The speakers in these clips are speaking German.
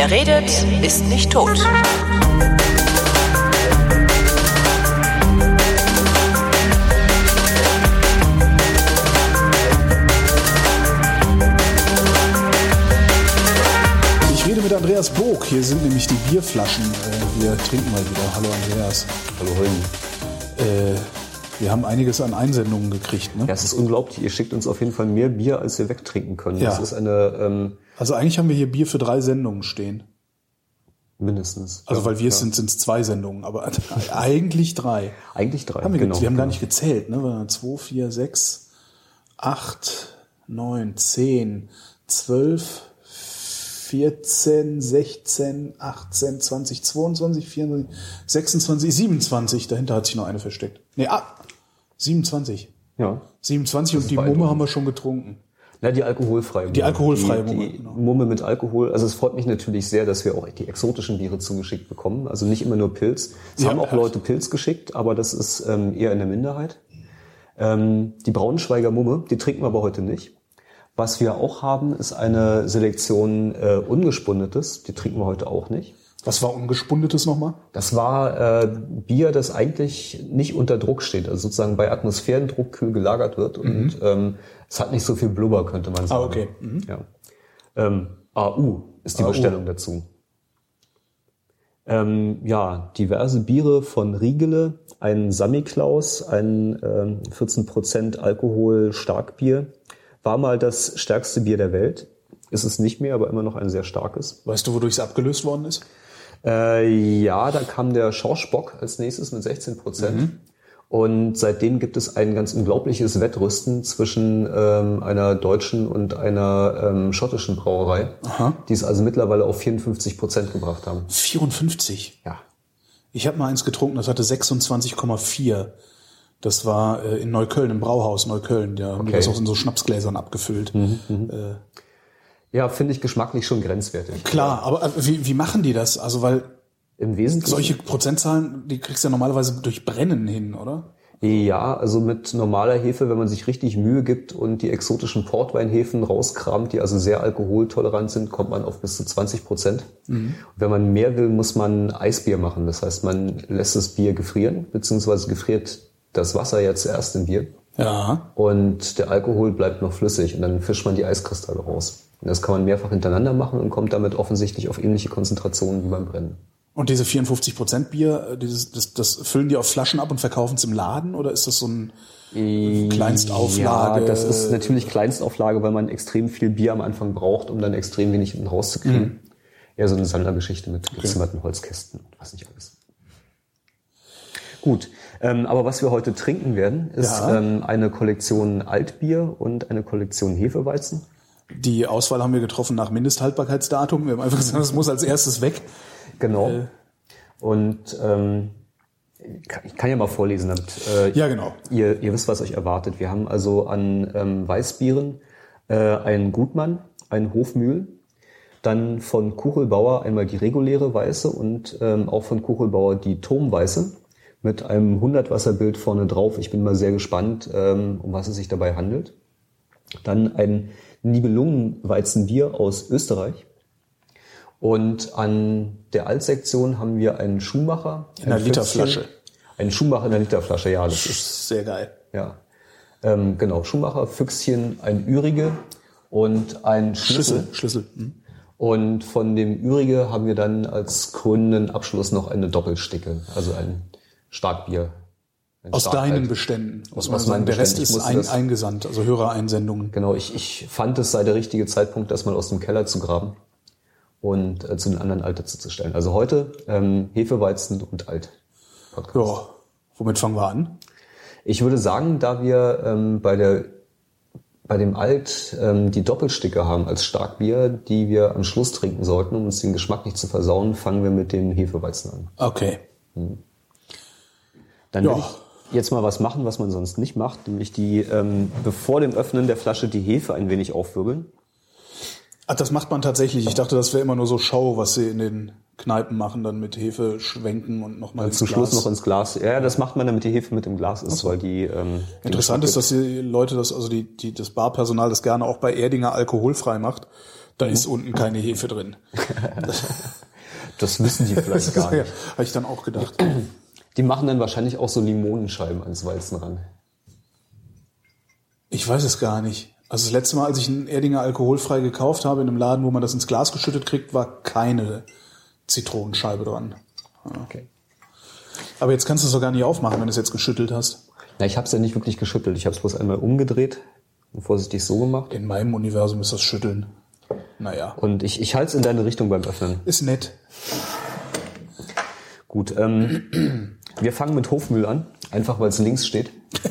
Wer redet, ist nicht tot. Ich rede mit Andreas Bog. Hier sind nämlich die Bierflaschen. Wir trinken mal wieder. Hallo Andreas. Hallo Holm. Wir haben einiges an Einsendungen gekriegt, ne? Ja, es ist unglaublich. Ihr schickt uns auf jeden Fall mehr Bier, als wir wegtrinken können. Ja. Das ist eine Also eigentlich haben wir hier Bier für 3 Sendungen stehen. mindestens. Also ja, weil wir es sind es 2 Sendungen, aber eigentlich 3. Eigentlich 3. Haben wir, genau. Wir haben gar nicht gezählt, ne? 2, 4, 6, 8, 9, 10, 12, 14, 16, 18, 20, 22, 24, 26, 27. Dahinter hat sich noch eine versteckt. 27. Ja. 27 und die Mumme haben wir schon getrunken. Na, die alkoholfreie Mumme. Die alkoholfreie Mumme, Die genau. Mumme mit Alkohol. Also es freut mich natürlich sehr, dass wir auch die exotischen Biere zugeschickt bekommen. Also nicht immer nur Pilz. Es haben auch Leute Pilz geschickt, aber das ist eher in der Minderheit. Die Braunschweiger Mumme, die trinken wir aber heute nicht. Was wir auch haben, ist eine Selektion ungespundetes. Die trinken wir heute auch nicht. Was war ungespundetes nochmal? Das war Bier, das eigentlich nicht unter Druck steht, also sozusagen bei Atmosphärendruck kühl gelagert wird und es hat nicht so viel Blubber, könnte man sagen. Ah, okay. Ja. AU ist die Bestellung dazu. Diverse Biere von Riegele, ein Samichlaus, ein 14% Alkohol Starkbier. War mal das stärkste Bier der Welt. Ist es nicht mehr, aber immer noch ein sehr starkes. Weißt du, wodurch es abgelöst worden ist? Da kam der Schorschbock als nächstes mit 16%. Und seitdem gibt es ein ganz unglaubliches Wettrüsten zwischen einer deutschen und einer schottischen Brauerei, die es also mittlerweile auf 54% gebracht haben. 54? Ja. Ich habe mal eins getrunken, das hatte 26,4. Das war in Neukölln, im Brauhaus Neukölln. Da haben die das auch in so Schnapsgläsern abgefüllt. Ja, finde ich geschmacklich schon grenzwertig. Klar, aber wie machen die das? Also weil im Wesentlichen solche Prozentzahlen, die kriegst du ja normalerweise durch Brennen hin, oder? Ja, also mit normaler Hefe, wenn man sich richtig Mühe gibt und die exotischen Portweinhefen rauskramt, die also sehr alkoholtolerant sind, kommt man auf bis zu 20%. Und wenn man mehr will, muss man Eisbier machen. Das heißt, man lässt das Bier gefrieren, beziehungsweise gefriert das Wasser ja zuerst im Bier. Ja. Und der Alkohol bleibt noch flüssig und dann fischt man die Eiskristalle raus. Und das kann man mehrfach hintereinander machen und kommt damit offensichtlich auf ähnliche Konzentrationen wie beim Brennen. Und diese 54% Bier, das füllen die auf Flaschen ab und verkaufen es im Laden? Oder ist das so ein Kleinstauflage? Ja, das ist natürlich Kleinstauflage, weil man extrem viel Bier am Anfang braucht, um dann extrem wenig hinten rauszukriegen. Eher so eine Sammlergeschichte mit gezimmerten Holzkästen und was nicht alles. Gut, aber was wir heute trinken werden, ist eine Kollektion Altbier und eine Kollektion Hefeweizen. Die Auswahl haben wir getroffen nach Mindesthaltbarkeitsdatum. Wir haben einfach gesagt, das muss als erstes weg. Genau. Und ich kann ja mal vorlesen, damit ja, genau. ihr wisst, was euch erwartet. Wir haben also an Weißbieren einen Gutmann, einen Hofmühl, dann von Kuchelbauer einmal die reguläre Weiße und auch von Kuchelbauer die Turmweiße mit einem 100-Wasserbild vorne drauf. Ich bin mal sehr gespannt, um was es sich dabei handelt. Dann ein Nibelungenweizenbier aus Österreich. Und an der Altsektion haben wir einen Schuhmacher. In einer Literflasche. Einen Schuhmacher in einer Literflasche, ja. Das ist sehr geil. Ja, genau. Schuhmacher, Füchschen, ein Ürige und ein Schlüssel. Und von dem Ürige haben wir dann als krönenden Abschluss noch eine Doppelsticke, also ein Starkbier. Aus deinen Beständen. Aus meinen der Rest Beständen. ist eingesandt, also Hörereinsendungen. Genau, ich fand, es sei der richtige Zeitpunkt, das mal aus dem Keller zu graben und zu den anderen Alt dazu zu stellen. Also heute Hefeweizen und Alt. Podcast. Ja, womit fangen wir an? Ich würde sagen, da wir bei dem Alt die Doppelsticke haben als Starkbier, die wir am Schluss trinken sollten, um uns den Geschmack nicht zu versauen, fangen wir mit dem Hefeweizen an. Okay. Dann will ich jetzt mal was machen, was man sonst nicht macht, nämlich bevor dem Öffnen der Flasche die Hefe ein wenig aufwirbeln. Ach, das macht man tatsächlich. Ich dachte, das wäre immer nur so Show, was sie in den Kneipen machen, dann mit Hefe schwenken und nochmal ins Glas. Zum Schluss noch ins Glas. Ja, das macht man, damit die Hefe mit im Glas ist, weil die... Interessant ist, dass die Leute das Barpersonal das gerne auch bei Erdinger alkoholfrei macht. Da ist unten keine Hefe drin. Das wissen die vielleicht gar Ja, nicht. habe ich dann auch gedacht. Die machen dann wahrscheinlich auch so Limonenscheiben ans Weizen ran. Ich weiß es gar nicht. Also das letzte Mal, als ich einen Erdinger alkoholfrei gekauft habe in einem Laden, wo man das ins Glas geschüttet kriegt, war keine Zitronenscheibe dran. Okay. Aber jetzt kannst du es doch gar nicht aufmachen, wenn du es jetzt geschüttelt hast. Na, ich habe es ja nicht wirklich geschüttelt. Ich habe es bloß einmal umgedreht und vorsichtig so gemacht. In meinem Universum ist das Schütteln. Naja, Und ich halte es in deine Richtung beim Öffnen. ist nett. Gut, wir fangen mit Hofmühl an, einfach weil es links steht.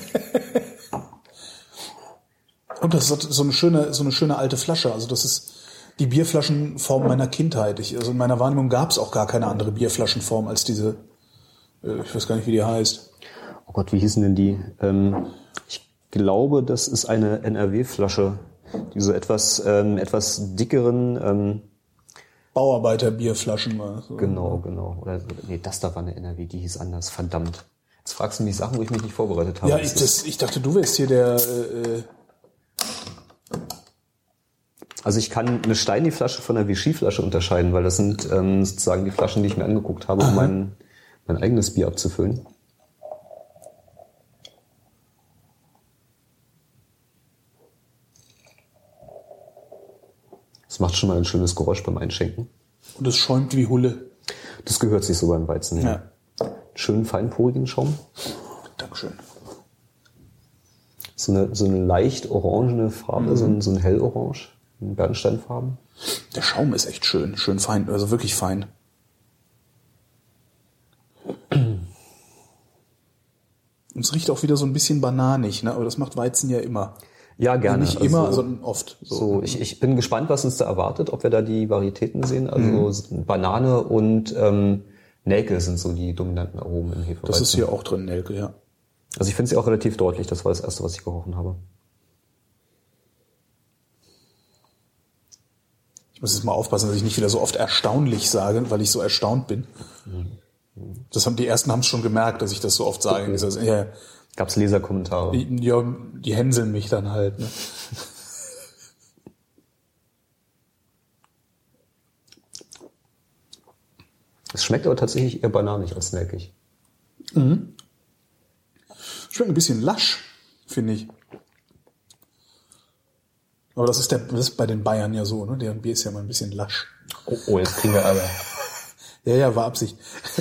Und das ist so eine schöne alte Flasche. Also das ist die Bierflaschenform meiner Kindheit. Also in meiner Wahrnehmung gab es auch gar keine andere Bierflaschenform als diese, ich weiß gar nicht, wie die heißt. Oh Gott, wie hießen denn die? Ich glaube, das ist eine NRW-Flasche, die so etwas dickeren... Bauarbeiter-Bierflaschen war. So. Genau. Oder nee, das da war eine NRW, die hieß anders. Verdammt. Jetzt fragst du mich Sachen, wo ich mich nicht vorbereitet habe. Ja, ich dachte, du wärst hier der... Also ich kann eine Steini-Flasche von einer Vichy-Flasche unterscheiden, weil das sind sozusagen die Flaschen, die ich mir angeguckt habe, um mein eigenes Bier abzufüllen. Das macht schon mal ein schönes Geräusch beim Einschenken. Und es schäumt wie Hulle. Das gehört sich so beim Weizen her. Ja. Schönen feinporigen Schaum. Dankeschön. So eine leicht orangene Farbe, so ein hellorange, in Bernsteinfarben. Der Schaum ist echt schön fein, also wirklich fein. Und es riecht auch wieder so ein bisschen bananig, ne? Aber das macht Weizen ja immer. Ja, gerne. Nicht immer, sondern oft. So, ich bin gespannt, was uns da erwartet, ob wir da die Varietäten sehen. Also Banane und Nelke sind so die dominanten Aromen im Hefeweizen. Das ist hier auch drin, Nelke, ja. Also ich finde sie auch relativ deutlich. Das war das erste, was ich gerochen habe. Ich muss jetzt mal aufpassen, dass ich nicht wieder so oft erstaunlich sage, weil ich so erstaunt bin. Die ersten haben es schon gemerkt, dass ich das so oft sage. Okay. Also, ja, Gab's Leserkommentare? ja, die hänseln mich dann halt. Ne? Es schmeckt aber tatsächlich eher bananig als nelkig. Schmeckt ein bisschen lasch, finde ich. Aber das ist bei den Bayern ja so, ne? Deren Bier ist ja mal ein bisschen lasch. Oh, jetzt kriegen wir alle. Ja, war Absicht.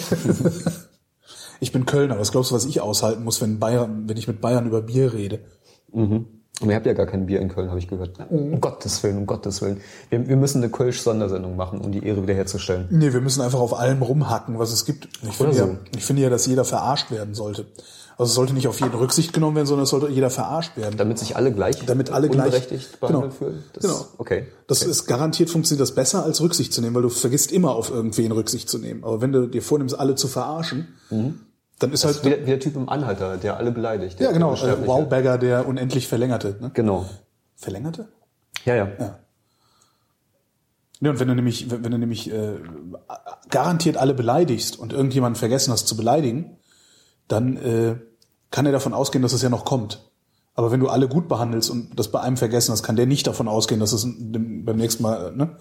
Ich bin Kölner. Was glaubst du, was ich aushalten muss, wenn ich mit Bayern über Bier rede? Und ihr habt ja gar kein Bier in Köln, habe ich gehört. Um Gottes Willen. Wir müssen eine Kölsch-Sondersendung machen, um die Ehre wiederherzustellen. Nee, wir müssen einfach auf allem rumhacken, was es gibt. Ich finde ja, dass jeder verarscht werden sollte. Also es sollte nicht auf jeden Rücksicht genommen werden, sondern es sollte jeder verarscht werden. Damit sich alle gleich unberechtigt behandelt fühlen? Genau. Okay. Das ist garantiert, funktioniert das besser, als Rücksicht zu nehmen, weil du vergisst immer auf irgendwen Rücksicht zu nehmen. Aber wenn du dir vornimmst, alle zu verarschen, dann ist halt... Wie der Typ im Anhalter, der alle beleidigt. Ja, genau. Wowbagger, der unendlich Verlängerte. Ne? Genau. Verlängerte? Ja. Ja, und wenn du nämlich garantiert alle beleidigst und irgendjemanden vergessen hast zu beleidigen, dann kann er davon ausgehen, dass es ja noch kommt. Aber wenn du alle gut behandelst und das bei einem vergessen hast, kann der nicht davon ausgehen, dass es beim nächsten Mal, ne?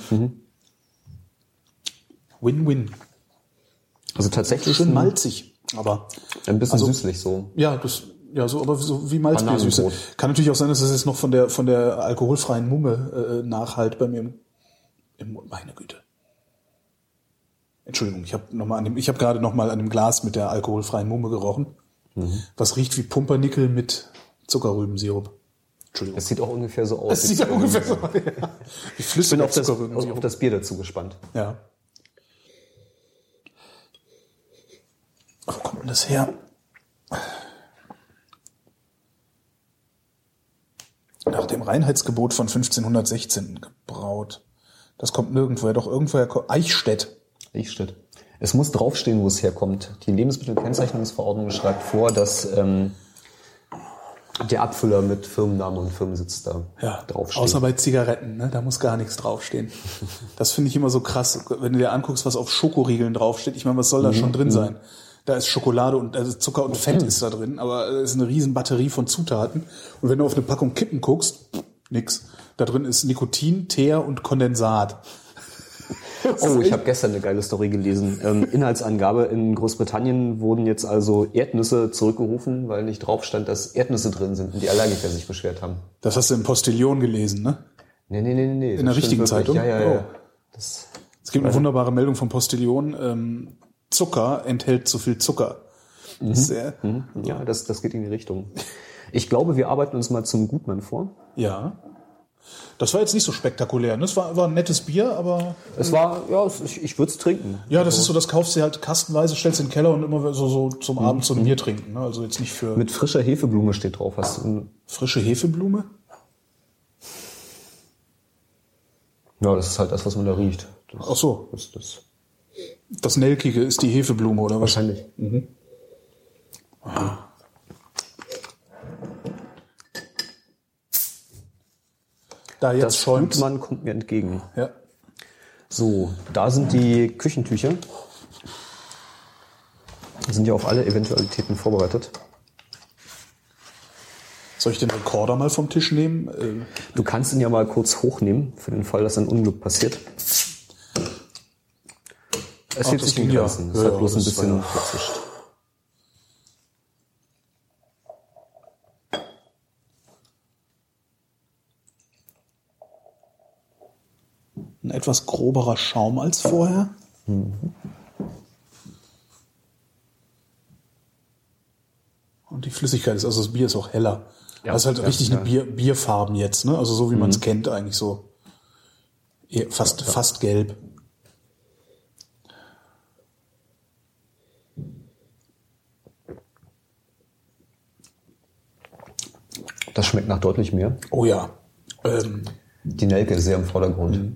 Win-win. Also tatsächlich Schön malzig, aber ein bisschen süßlich so. Ja, aber so wie Malzbiersüße. Bananenbrot. Kann natürlich auch sein, dass es jetzt noch von der alkoholfreien Mumme nachhalt bei mir im Mund. Meine Güte. Entschuldigung, ich habe gerade noch mal an dem Glas mit der alkoholfreien Mumme gerochen. Was riecht wie Pumpernickel mit Zuckerrübensirup. Entschuldigung. Das sieht auch ungefähr so aus. Das sieht ja ungefähr so aus. Ja. Wie Ich bin auf das Bier dazu gespannt. Ja. Wo kommt denn das her? Nach dem Reinheitsgebot von 1516 gebraut. Das kommt nirgendwoher, doch irgendwoher. Eichstätt. Es muss draufstehen, wo es herkommt. Die Lebensmittelkennzeichnungsverordnung schreibt vor, dass der Abfüller mit Firmennamen und Firmensitz da draufsteht. Außer bei Zigaretten, ne? Da muss gar nichts draufstehen. Das finde ich immer so krass, wenn du dir anguckst, was auf Schokoriegeln draufsteht. Ich meine, was soll da schon drin sein? Da ist Schokolade und also Zucker und Fett ist da drin, aber es ist eine riesen Batterie von Zutaten. Und wenn du auf eine Packung Kippen guckst, Nix. Da drin ist Nikotin, Teer und Kondensat. Oh, ich habe gestern eine geile Story gelesen. Inhaltsangabe: In Großbritannien wurden jetzt also Erdnüsse zurückgerufen, weil nicht drauf stand, dass Erdnüsse drin sind und die Allergiker sich beschwert haben. Das hast du im Postillon gelesen, ne? Nee. In der richtigen Zeitung? Ja. Oh. Es gibt eine wunderbare Meldung vom Postillon. Zucker enthält zu viel Zucker. Ja, das geht in die Richtung. Ich glaube, wir arbeiten uns mal zum Gutmann vor. Ja. Das war jetzt nicht so spektakulär. Ne? Es war ein nettes Bier, aber... Es war, ja, ich würde es trinken. Ja, das ist so, das kaufst du halt kastenweise, stellst in den Keller und immer so zum Abend so ein Bier trinken. Ne? Also jetzt nicht für... Mit frischer Hefeblume steht drauf. Hast du frische Hefeblume? Ja, das ist halt das, was man da riecht. Ach so. Das Nelkige ist die Hefeblume, oder was? wahrscheinlich. Da jetzt Das schäumt. Gutmann kommt mir entgegen. Ja. So, da sind die Küchentücher. Die sind ja auf alle Eventualitäten vorbereitet. Soll ich den Rekorder mal vom Tisch nehmen? Du kannst ihn ja mal kurz hochnehmen, für den Fall, dass ein Unglück passiert. Es wird das sich ging nicht ja. lassen. Es Ja, hat bloß ein das bisschen war gezischt. Ein etwas groberer Schaum als vorher. Und die Flüssigkeit ist, also das Bier ist auch heller. Ja, das ist halt ja, richtig ja. eine Bierfarben jetzt, ne? Also so wie man es kennt eigentlich so. Fast gelb. Das schmeckt nach deutlich mehr. Oh ja. Die Nelke ist sehr im Vordergrund.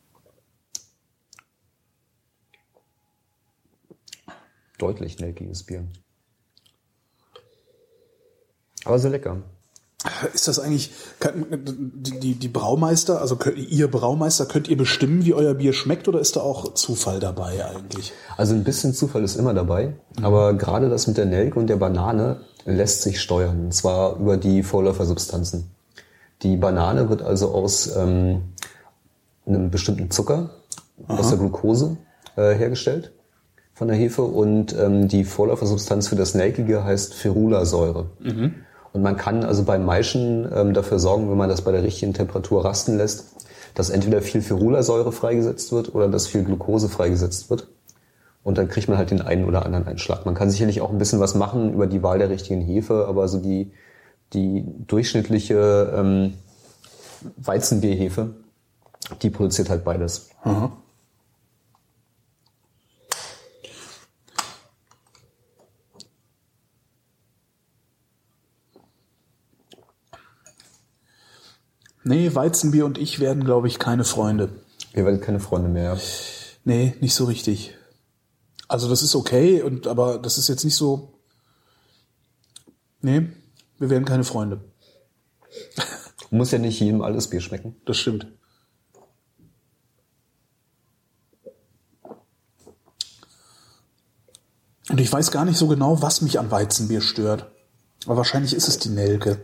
Deutlich nelkiges Bier. Aber sehr lecker. Ist das eigentlich, die Braumeister, also ihr Braumeister, könnt ihr bestimmen, wie euer Bier schmeckt, oder ist da auch Zufall dabei eigentlich? Also ein bisschen Zufall ist immer dabei, aber gerade das mit der Nelke und der Banane lässt sich steuern, und zwar über die Vorläufersubstanzen. Die Banane wird also aus einem bestimmten Zucker, aus der Glucose hergestellt von der Hefe, und die Vorläufersubstanz für das Nelkige heißt Ferulasäure. Und man kann also beim Maischen dafür sorgen, wenn man das bei der richtigen Temperatur rasten lässt, dass entweder viel Ferulasäure freigesetzt wird oder dass viel Glucose freigesetzt wird. Und dann kriegt man halt den einen oder anderen Einschlag. Man kann sicherlich auch ein bisschen was machen über die Wahl der richtigen Hefe, aber so die durchschnittliche Weizenbierhefe, die produziert halt beides. Aha. Nee, Weizenbier und ich werden, glaube ich, keine Freunde. Ihr werdet keine Freunde mehr. Nee, nicht so richtig. Also das ist okay, aber das ist jetzt nicht so... Nee, wir werden keine Freunde. Muss ja nicht jedem alles Bier schmecken. Das stimmt. Und ich weiß gar nicht so genau, was mich an Weizenbier stört. Aber wahrscheinlich ist es die Nelke.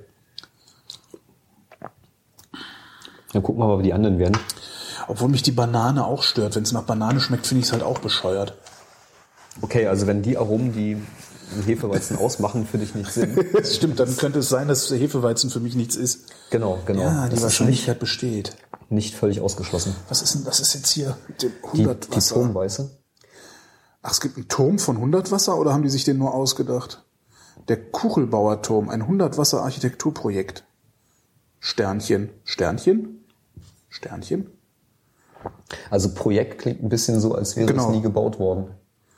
Dann gucken wir mal, wie die anderen werden. Obwohl mich die Banane auch stört. Wenn es nach Banane schmeckt, finde ich es halt auch bescheuert. Okay, also wenn die Aromen, die ein Hefeweizen ausmachen, für dich nicht sind. Das stimmt, dann könnte es sein, dass Hefeweizen für mich nichts ist. Genau. Ja, die Das Wahrscheinlichkeit besteht. ist nicht völlig ausgeschlossen. Was ist denn das ist jetzt hier mit dem Die 100 Wasser? Turmweiße. Ach, es gibt einen Turm von 100 Wasser oder haben die sich den nur ausgedacht? Der Kuchelbauer Turm, ein 100 Wasser Architekturprojekt. Sternchen. Also Projekt klingt ein bisschen so, als wäre Genau. es nie gebaut worden.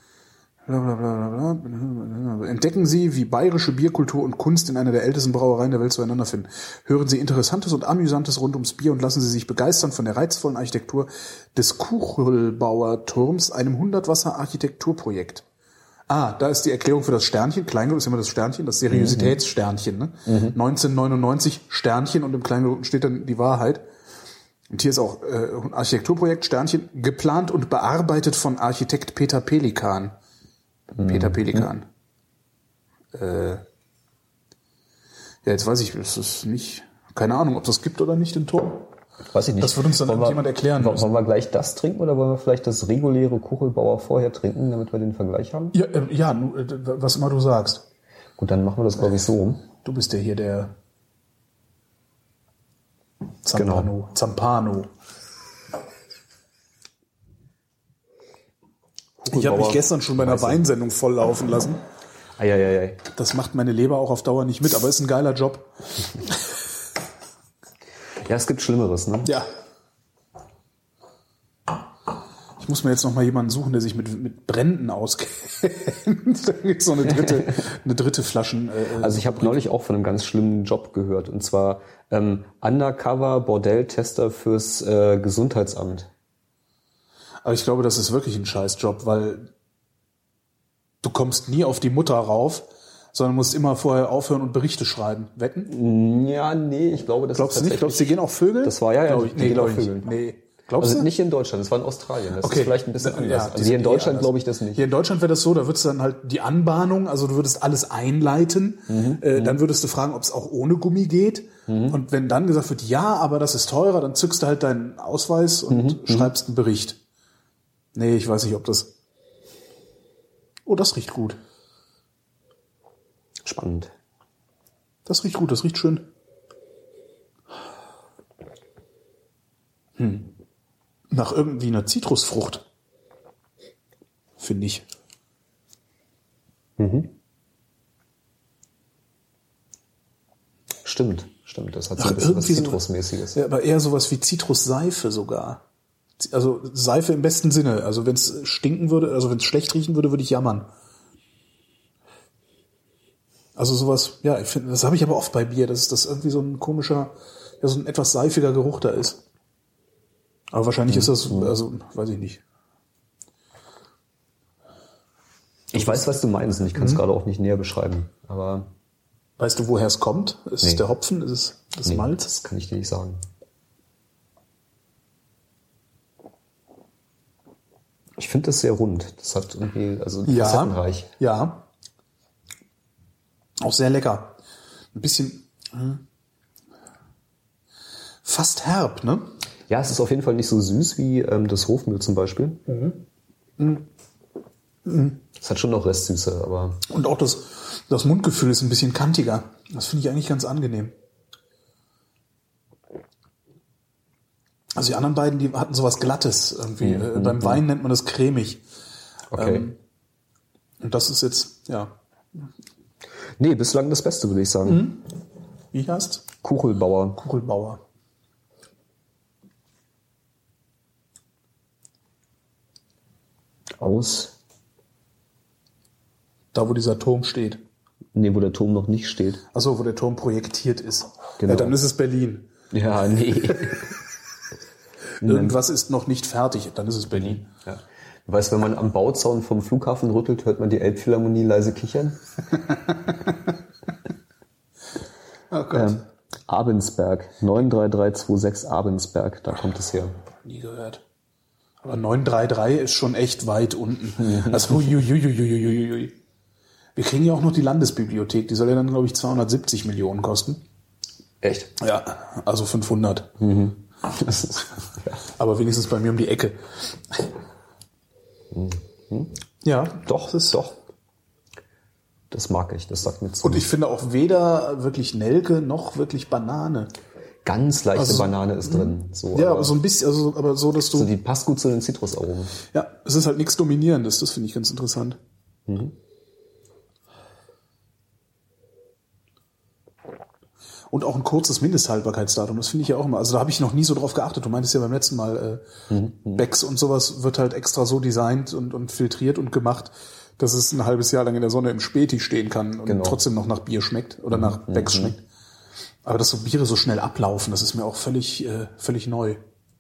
Blablabla. Entdecken Sie, wie bayerische Bierkultur und Kunst in einer der ältesten Brauereien der Welt zueinander finden. Hören Sie Interessantes und Amüsantes rund ums Bier und lassen Sie sich begeistern von der reizvollen Architektur des Kuchelbauer Turms, einem 100-Wasser-Architekturprojekt. Ah, da ist die Erklärung für das Sternchen. Kleingedruckt ist immer das Sternchen, das Seriositätssternchen. Ne? 1999 Sternchen und im Kleingedruckten steht dann die Wahrheit. Und hier ist auch Architekturprojekt Sternchen, geplant und bearbeitet von Architekt Peter Pelikan. Peter Pelikan. Ja, jetzt weiß ich, das ist nicht Keine Ahnung, ob das gibt oder nicht, den Turm. Weiß ich nicht. Das wird uns dann irgendjemand erklären müssen. Wollen wir gleich das trinken oder wollen wir vielleicht das reguläre Kuchelbauer vorher trinken, damit wir den Vergleich haben? Ja, was immer du sagst. Gut, dann machen wir das, glaube ich, so rum. Du bist ja hier der Zampano. Genau. Zampano. Ich habe mich gestern schon bei einer Weinsendung volllaufen lassen. Eieiei. Das macht meine Leber auch auf Dauer nicht mit, aber ist ein geiler Job. Ja, es gibt Schlimmeres, ne? Ja. Ich muss mir jetzt noch mal jemanden suchen, der sich mit Bränden auskennt. Da gibt's noch eine dritte Flaschen. Also ich habe neulich auch von einem ganz schlimmen Job gehört. Und zwar Undercover Bordelltester fürs Gesundheitsamt. Aber ich glaube, das ist wirklich ein Scheißjob, weil du kommst nie auf die Mutter rauf, sondern musst immer vorher aufhören und Berichte schreiben. Wetten? Ja, nee, ich glaube, das Glaubst ist du nicht? Glaubst du, die gehen auch Vögel? Das war ja, die gehen auch Vögeln. Nee. Glaubst Also du? nicht in Deutschland, das war in Australien. Das Okay. ist vielleicht ein bisschen anders. Ja, Also hier in Deutschland glaube ich das nicht. Hier in Deutschland wäre das so, da würdest du dann halt die Anbahnung, also du würdest alles einleiten, dann würdest du fragen, ob es auch ohne Gummi geht. Und wenn dann gesagt wird, ja, aber das ist teurer, dann zückst du halt deinen Ausweis und schreibst einen Bericht. Nee, ich weiß nicht, ob das... Oh, das riecht gut. Spannend. Das riecht gut, das riecht schön. Nach irgendwie einer Zitrusfrucht. Finde ich. Stimmt. Das hat so ein bisschen was Zitrusmäßiges. Ja, aber eher sowas wie Zitrusseife sogar. Also Seife im besten Sinne. Also wenn es stinken würde, also wenn es schlecht riechen würde, würde ich jammern. Also sowas, ja, ich finde, das habe ich aber oft bei Bier, dass das irgendwie so ein komischer, ja, so ein etwas seifiger Geruch da ist. Aber wahrscheinlich ist das, also, weiß ich nicht. Ich weiß, was du meinst und ich kann es gerade auch nicht näher beschreiben. Aber Weißt du, woher es kommt? Ist es der Hopfen? Ist es das Malz? Das kann ich dir nicht sagen. Ich finde das sehr rund. Das hat irgendwie, also facettenreich. Ja. Auch sehr lecker. Ein bisschen fast herb, ne? Ja, es ist auf jeden Fall nicht so süß wie das Hofmühl zum Beispiel. Es hat schon noch Restsüße, aber... Und auch das Mundgefühl ist ein bisschen kantiger. Das finde ich eigentlich ganz angenehm. Also die anderen beiden, die hatten sowas Glattes irgendwie. Beim Wein nennt man das cremig. Okay. Und das ist jetzt, ja. Nee, bislang das Beste, würde ich sagen. Wie heißt? Kuchelbauer. Kuchelbauer. Aus? Da, wo dieser Turm steht. Nee, wo der Turm noch nicht steht. Achso, wo der Turm projektiert ist. Genau. Ja, dann ist es Berlin. Ja, nee. Irgendwas ist noch nicht fertig, dann ist es Berlin. Ja. Du weißt, wenn man am Bauzaun vom Flughafen rüttelt, hört man die Elbphilharmonie leise kichern. Oh Gott. Abensberg, 93326 Abensberg, da kommt es her. Nie gehört. Aber 933 ist schon echt weit unten. Also, huiuiuiuiuiui. Wir kriegen ja auch noch die Landesbibliothek, die soll ja dann, glaube ich, 270 Millionen kosten. Echt? Ja, also 500. Das ist, ja. Aber wenigstens bei mir um die Ecke. Ja, Doch. Das mag ich, das sagt mir zu. und ich finde auch weder wirklich Nelke noch wirklich Banane. Ganz leichte Banane ist drin. So, Ja, aber so ein bisschen, also, aber so, dass du... so, die passt gut zu den Zitrusaromen. Ja, es ist halt nichts Dominierendes, das finde ich ganz interessant. Und auch ein kurzes Mindesthaltbarkeitsdatum, das finde ich ja auch immer. Also da habe ich noch nie so drauf geachtet. Du meintest ja beim letzten Mal, Becks und sowas wird halt extra so designt und filtriert und gemacht, dass es ein halbes Jahr lang in der Sonne im Späti stehen kann und trotzdem noch nach Bier schmeckt oder nach Becks schmeckt. Aber dass so Biere so schnell ablaufen, das ist mir auch völlig neu.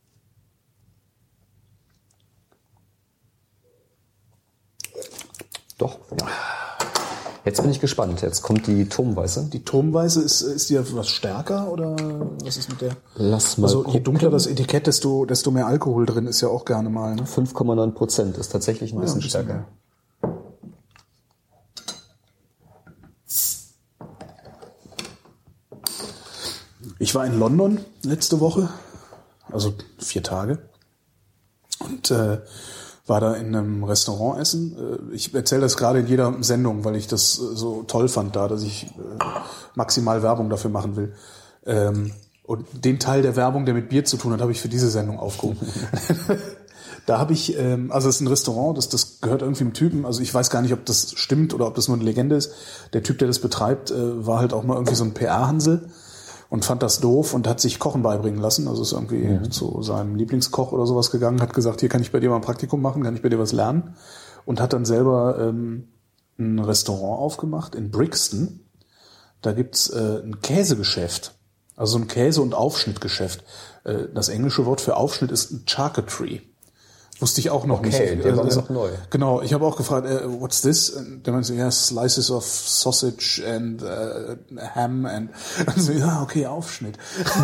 Doch. Ja. Jetzt bin ich gespannt. Jetzt kommt die Turmweiße. Die Turmweiße, ist die etwas stärker oder was ist mit der? Lass mal Also je gucken. dunkler das Etikett, desto mehr Alkohol drin ist ja auch gerne mal. Ne? 5,9% ist tatsächlich ein bisschen bisschen stärker. Ich war in London letzte Woche, also 4 Tage, und war da in einem Restaurant essen. Ich erzähle das gerade in jeder Sendung, weil ich das so toll fand da, dass ich maximal Werbung dafür machen will. Und den Teil der Werbung, der mit Bier zu tun hat, habe ich für diese Sendung aufgehoben. Da habe ich, also es ist ein Restaurant, das gehört irgendwie einem Typen, also ich weiß gar nicht, ob das stimmt oder ob das nur eine Legende ist. Der Typ, der das betreibt, war halt auch mal irgendwie so ein PR-Hansel und fand das doof und hat sich Kochen beibringen lassen. Also ist irgendwie zu seinem Lieblingskoch oder sowas gegangen, hat gesagt, hier kann ich bei dir mal ein Praktikum machen, kann ich bei dir was lernen. Und hat dann selber ein Restaurant aufgemacht in Brixton. Da gibt's ein Käsegeschäft, also so ein Käse- und Aufschnittgeschäft. Das englische Wort für Aufschnitt ist ein Charcuterie. Wusste ich auch noch nicht. Okay, der war mir noch neu. Genau, ich habe auch gefragt, what's this? Und der meinte, yeah, slices of sausage and ham and so, ja, okay, Aufschnitt.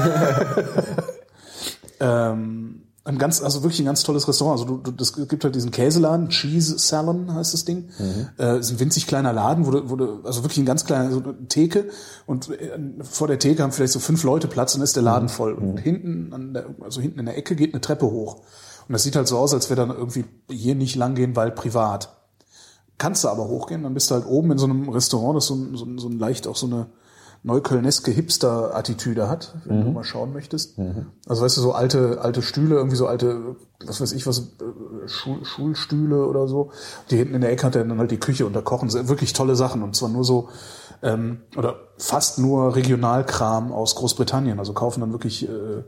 Also wirklich ein ganz tolles Restaurant. Also das gibt halt diesen Käseladen, Cheese Salon heißt das Ding. Ist ein winzig kleiner Laden, wo du also wirklich ein ganz kleiner, so eine Theke, und vor der Theke haben vielleicht so 5 Leute Platz und dann ist der Laden voll. Und hinten in der Ecke geht eine Treppe hoch. Und das sieht halt so aus, als wäre dann irgendwie hier nicht lang gehen, weil privat. Kannst du aber hochgehen, dann bist du halt oben in so einem Restaurant, das so ein leicht auch so eine neuköllneske Hipster-Attitüde hat, wenn du mal schauen möchtest. Also weißt du, so alte Stühle, irgendwie so alte, was weiß ich was, Schulstühle oder so. Die hinten in der Ecke hat er dann halt die Küche und da kochen sie wirklich tolle Sachen. Und zwar nur so, oder fast nur Regionalkram aus Großbritannien. Also kaufen dann wirklich,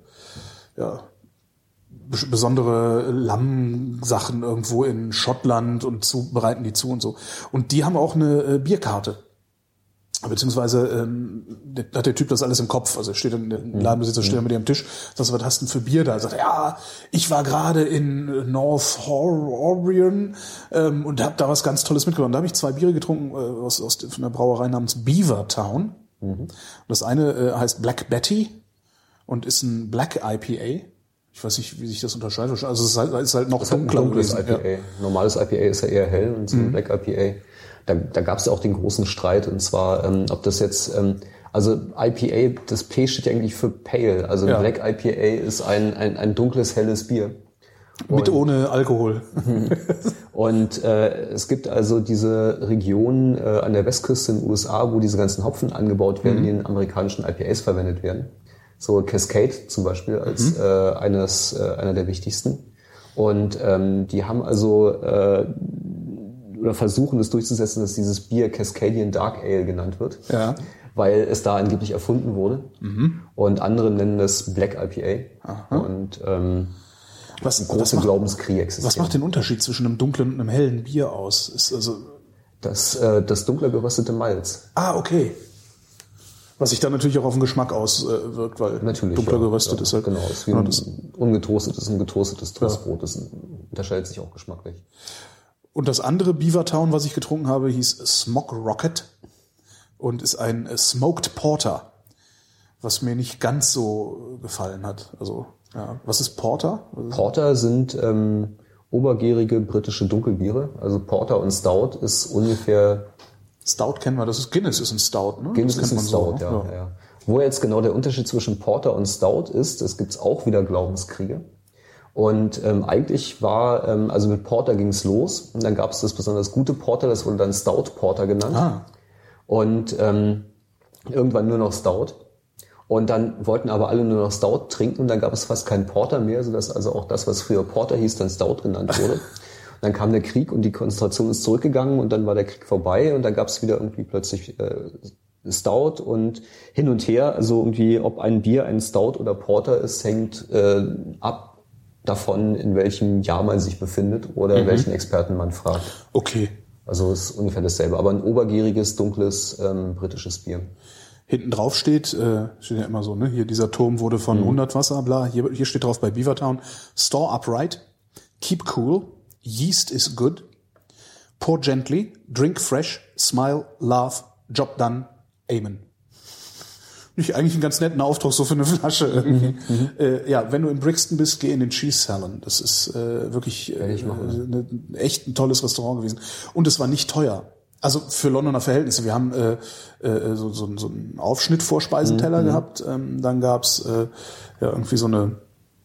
besondere Lammsachen irgendwo in Schottland und bereiten die zu und so. Und die haben auch eine Bierkarte. Beziehungsweise hat der Typ das alles im Kopf. Also steht dann, der Ladenbesitzer steht dann mit dir am Tisch, sagt, was hast du denn für Bier da? Er sagt, ja, ich war gerade in North Orient und habe da was ganz Tolles mitgenommen. Da habe ich 2 Biere getrunken von einer Brauerei namens Beavertown. Das eine heißt Black Betty und ist ein Black IPA. Ich weiß nicht, wie sich das unterscheidet. Also es ist halt noch dunkler gewesen. IPA. Ja. Normales IPA ist ja eher hell und so ein Black IPA. Da gab es ja auch den großen Streit, und zwar, ob das jetzt, also IPA, das P steht ja eigentlich für Pale. Also Black IPA ist ein dunkles, helles Bier. Mit ohne Alkohol. Und es gibt also diese Region an der Westküste in den USA, wo diese ganzen Hopfen angebaut werden, die in amerikanischen IPAs verwendet werden. So Cascade zum Beispiel als einer der wichtigsten. Und die haben also oder versuchen es durchzusetzen, dass dieses Bier Cascadian Dark Ale genannt wird, weil es da angeblich erfunden wurde. Und andere nennen das Black IPA. Aha. Und große Glaubenskrieg existiert. Was macht den Unterschied zwischen einem dunklen und einem hellen Bier aus? Ist also das dunkler geröstete Malz. Ah, okay. Was sich dann natürlich auch auf den Geschmack auswirkt, weil natürlich, dunkler geröstet ist halt. Genau, ist wie ein ungetoastetes und getoastetes Toastbrot. Das unterscheidet sich auch geschmacklich. Und das andere Beavertown, was ich getrunken habe, hieß Smog Rocket und ist ein Smoked Porter, was mir nicht ganz so gefallen hat. Also, ja. Was ist Porter? Porter sind obergärige britische Dunkelbiere. Also Porter und Stout ist ungefähr... Stout kennen wir, Guinness ist ein Stout, ne? Guinness ist ein Stout, so, ja. Wo jetzt genau der Unterschied zwischen Porter und Stout ist, es gibt's auch wieder Glaubenskriege. Und eigentlich war, also mit Porter ging's los und dann gab es das besonders gute Porter, das wurde dann Stout Porter genannt. Und irgendwann nur noch Stout. Und dann wollten aber alle nur noch Stout trinken und dann gab es fast keinen Porter mehr, sodass also auch das, was früher Porter hieß, dann Stout genannt wurde. Dann kam der Krieg und die Konzentration ist zurückgegangen und dann war der Krieg vorbei und dann gab es wieder irgendwie plötzlich Stout und hin und her. Also irgendwie, ob ein Bier ein Stout oder Porter ist, hängt ab davon, in welchem Jahr man sich befindet oder welchen Experten man fragt. Okay. Also ist ungefähr dasselbe, aber ein obergäriges, dunkles britisches Bier. Hinten drauf steht ja immer so, ne? Hier dieser Turm wurde von 100 Wasser, bla. Hier steht drauf bei Beavertown: Store upright, keep cool, yeast is good, pour gently, drink fresh, smile, laugh, job done, amen. Nicht eigentlich einen ganz netten Auftrag so für eine Flasche irgendwie. Ja, wenn du in Brixton bist, geh in den Cheese Salon. Das ist wirklich echt ein tolles Restaurant gewesen. Und es war nicht teuer. Also für Londoner Verhältnisse. Wir haben so einen Aufschnitt-Vorspeisenteller gehabt. Dann gab's irgendwie so eine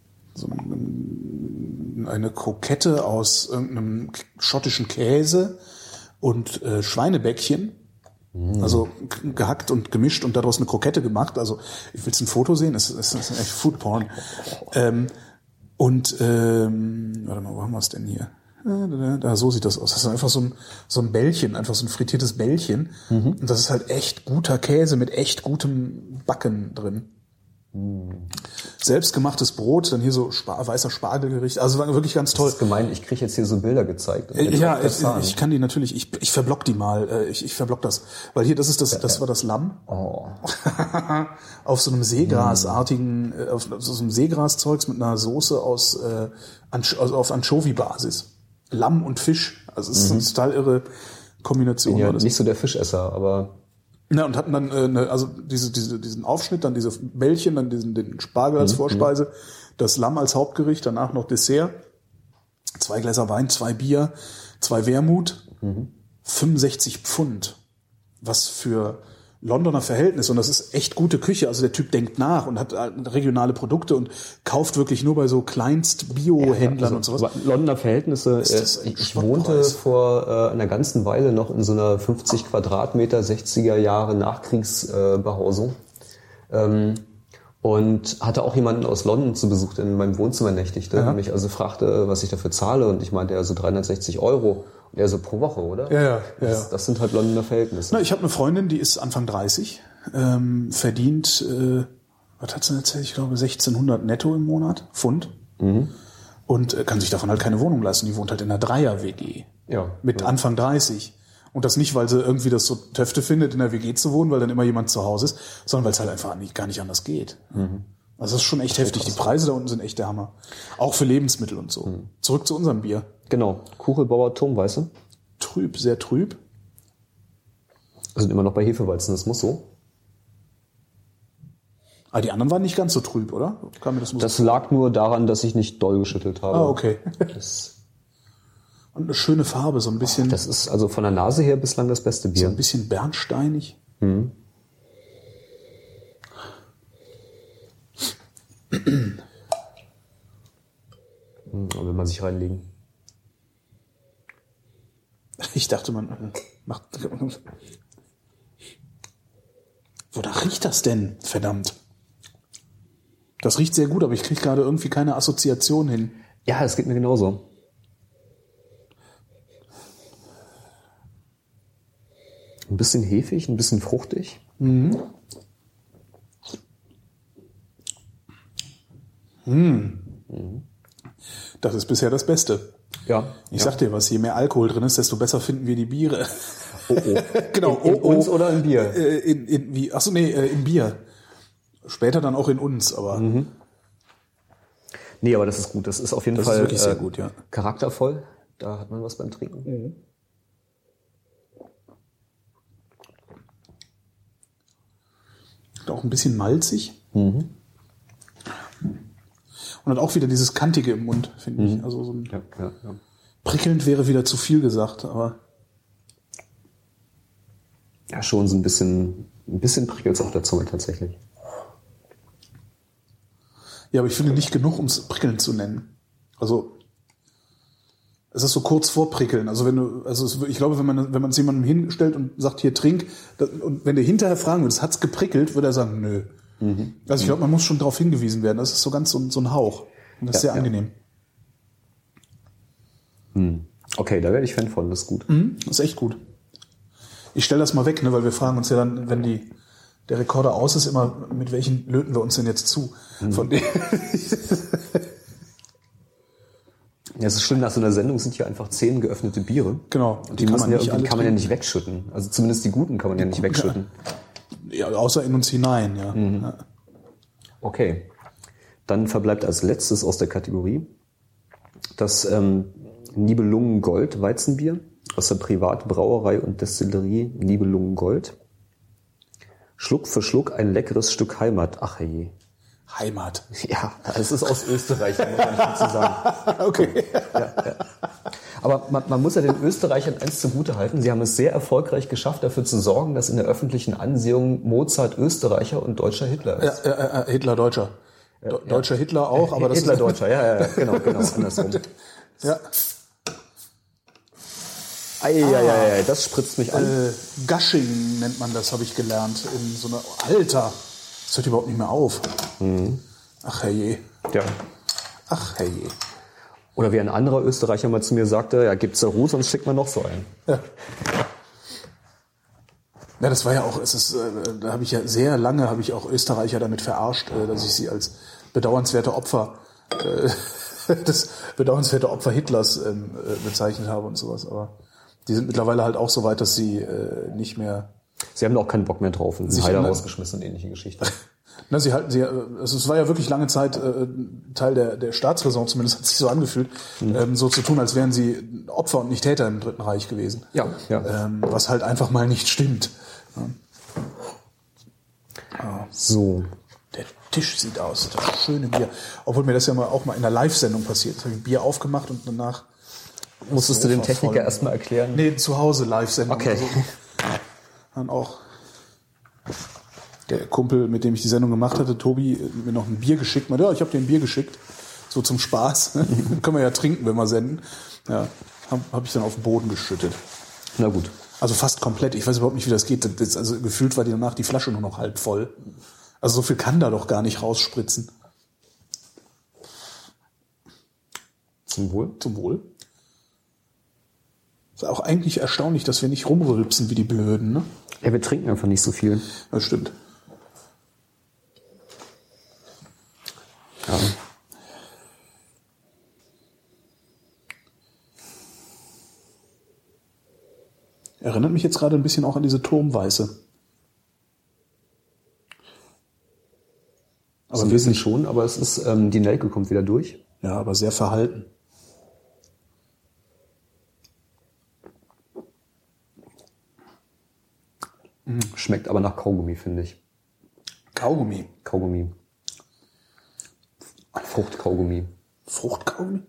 Krokette aus irgendeinem schottischen Käse und Schweinebäckchen. Also gehackt und gemischt und daraus eine Krokette gemacht. Also ich will's ein Foto sehen? Das ist echt Foodporn. Warte mal, wo haben wir es denn hier? Da, so sieht das aus. Das ist einfach so ein Bällchen, einfach so ein frittiertes Bällchen. Und das ist halt echt guter Käse mit echt gutem Backen drin. Selbstgemachtes Brot, dann hier so weißer Spargelgericht. Also war wirklich ganz toll. Das ist gemein, ich kriege jetzt hier so Bilder gezeigt. Ich kann die natürlich, ich verblock die mal. Ich verblock das. Weil hier, das war das Lamm. Oh. Auf so einem Seegrasartigen, auf so einem Seegraszeugs mit einer Soße auf Anchovy-Basis. Lamm und Fisch. Also es ist eine total irre Kombination. Ich bin ja nicht so der Fischesser, aber... Ja, und hatten dann diesen Aufschnitt, dann diese Bällchen, dann den Spargel als Vorspeise, das Lamm als Hauptgericht, danach noch Dessert, 2 Gläser Wein, 2 Bier, 2 Wermut, 65 Pfund. Was für Londoner Verhältnis, und das ist echt gute Küche, also der Typ denkt nach und hat regionale Produkte und kauft wirklich nur bei so Kleinst-Bio-Händlern und sowas. Londoner Verhältnisse, ich wohnte vor einer ganzen Weile noch in so einer 50 Quadratmeter 60er Jahre Nachkriegsbehausung und hatte auch jemanden aus London zu Besuch, der in meinem Wohnzimmer nächtigte und mich also fragte, was ich dafür zahle, und ich meinte, so 360 €. Und er so pro Woche, oder? Ja. Das sind halt Londoner Verhältnisse. Na, ich habe eine Freundin, die ist Anfang 30, verdient, was hat sie erzählt? Ich glaube 1600 netto im Monat, Pfund. Und kann sich davon halt keine Wohnung leisten. Die wohnt halt in einer Dreier-WG. Ja. Mit Anfang 30. Und das nicht, weil sie irgendwie das so Töfte findet, in der WG zu wohnen, weil dann immer jemand zu Hause ist, sondern weil es halt einfach gar nicht anders geht. Also das ist schon echt heftig. Die Preise da unten sind echt der Hammer. Auch für Lebensmittel und so. Zurück zu unserem Bier. Genau. Kuchelbauer Turmweiße. Trüb, sehr trüb. Wir sind immer noch bei Hefeweizen, das muss so. Ah, die anderen waren nicht ganz so trüb, oder? Das lag nur daran, dass ich nicht doll geschüttelt habe. Ah, okay. Und eine schöne Farbe, so ein bisschen. Das ist also von der Nase her bislang das beste Bier. So ein bisschen bernsteinig. Will man sich reinlegen. Ich dachte, man macht... Wonach riecht das denn? Verdammt. Das riecht sehr gut, aber ich kriege gerade irgendwie keine Assoziation hin. Ja, das geht mir genauso. Ein bisschen hefig, ein bisschen fruchtig. Das ist bisher das Beste. Ja. Ich sag dir was, je mehr Alkohol drin ist, desto besser finden wir die Biere. Oh. Genau. In uns oder im Bier? Im Bier. Später dann auch in uns, aber... Nee, aber das ist gut. Das ist auf jeden Fall Das ist wirklich sehr gut, ja. Charaktervoll. Da hat man was beim Trinken. Auch ein bisschen malzig. Und hat auch wieder dieses Kantige im Mund, finde ich. Also so ein prickelnd wäre wieder zu viel gesagt, aber... Ja, schon so ein bisschen prickelt es auf der Zunge tatsächlich. Ja, aber ich finde nicht genug, um es prickelnd zu nennen. Also es ist so kurz vor prickeln. Also ich glaube, wenn man es jemandem hinstellt und sagt, hier trink, und wenn der hinterher fragen würde, hat's geprickelt, würde er sagen, nö. Also ich glaube, man muss schon darauf hingewiesen werden. Das ist so ganz so ein Hauch. Und das ist sehr angenehm. Okay, da werde ich Fan von, das ist gut. Das ist echt gut. Ich stelle das mal weg, ne, weil wir fragen uns ja dann, wenn der Rekorder aus ist, immer, mit welchen löten wir uns denn jetzt zu? Von denen. Ja, es ist schlimm, nach so einer Sendung sind hier einfach 10 geöffnete Biere. Genau. Und die kann man ja nicht wegschütten. Also zumindest die guten kann man ja nicht wegschütten. Ja, außer in uns hinein, ja. Ja. Okay. Dann verbleibt als letztes aus der Kategorie das Nibelungen Gold Weizenbier aus der Privatbrauerei und Destillerie Nibelungen Gold. Schluck für Schluck ein leckeres Stück Heimat. Ach je. Heimat. Ja, es ist aus Österreich, da muss man nicht viel zu sagen. Okay. Ja. Aber man muss ja den Österreichern eins zugute halten. Sie haben es sehr erfolgreich geschafft, dafür zu sorgen, dass in der öffentlichen Ansehung Mozart Österreicher und deutscher Hitler ist. Ja, Hitler Deutscher. Deutscher Hitler auch, aber das Hitler ist... Deutscher, ja, genau, andersrum. Ja. Eieiei, das spritzt mich an. Gushing nennt man das, habe ich gelernt. In so einer... Alter, das hört überhaupt nicht mehr auf. Ach herrje. Ja. Ach herrje. Oder wie ein anderer Österreicher mal zu mir sagte, ja, gibt's da Ruhe, sonst schickt man noch so einen. Ja. Ja, das war ja auch, da habe ich ja sehr lange, habe ich auch Österreicher damit verarscht, dass ich sie als bedauernswerte Opfer, das bedauernswerte Opfer Hitlers bezeichnet habe und sowas. Aber die sind mittlerweile halt auch so weit, dass sie nicht mehr... Sie haben auch keinen Bock mehr drauf und sind Heider rausgeschmissen und ähnliche Geschichten. Na, also es war ja wirklich lange Zeit Teil der Staatsräson, zumindest hat es sich so angefühlt, so zu tun, als wären sie Opfer und nicht Täter im Dritten Reich gewesen. Ja. Was halt einfach mal nicht stimmt. So. Der Tisch sieht aus, das schöne Bier. Obwohl mir das ja auch mal in einer Live-Sendung passiert. Da habe ich Bier aufgemacht und danach... Musstest du dem Techniker erstmal erklären? Nee, zu Hause Live-Sendung. Okay. Also, dann auch der Kumpel, mit dem ich die Sendung gemacht hatte, Tobi, mir noch ein Bier geschickt. Ja, ich habe dir ein Bier geschickt, so zum Spaß. Können wir ja trinken, wenn wir senden. Ja, hab ich dann auf den Boden geschüttet. Na gut. Also fast komplett. Ich weiß überhaupt nicht, wie das geht. Also gefühlt war danach die Flasche nur noch halb voll. Also so viel kann da doch gar nicht rausspritzen. Zum Wohl. Zum Wohl. Ist auch eigentlich erstaunlich, dass wir nicht rumrülpsen wie die Blöden, ne? Ja, wir trinken einfach nicht so viel. Das stimmt. Ja. Erinnert mich jetzt gerade ein bisschen auch an diese Turmweiße. Aber ein bisschen schon, aber es ist, die Nelke kommt wieder durch. Ja, aber sehr verhalten. Schmeckt aber nach Kaugummi, finde ich. Kaugummi. Fruchtkaugummi. Fruchtkaugummi?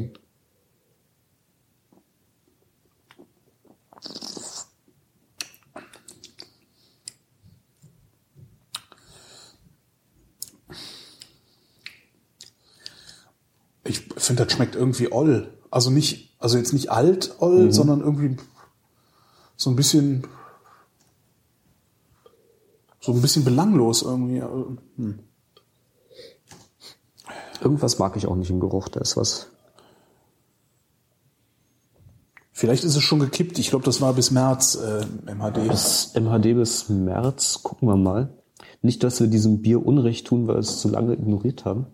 Ich finde, das schmeckt irgendwie oll. Also jetzt nicht alt oll, sondern irgendwie so ein bisschen belanglos irgendwie. Irgendwas mag ich auch nicht im Geruch, da ist was. Vielleicht ist es schon gekippt. Ich glaube, das war bis März MHD. Bis MHD bis März, gucken wir mal. Nicht, dass wir diesem Bier Unrecht tun, weil wir es zu lange ignoriert haben.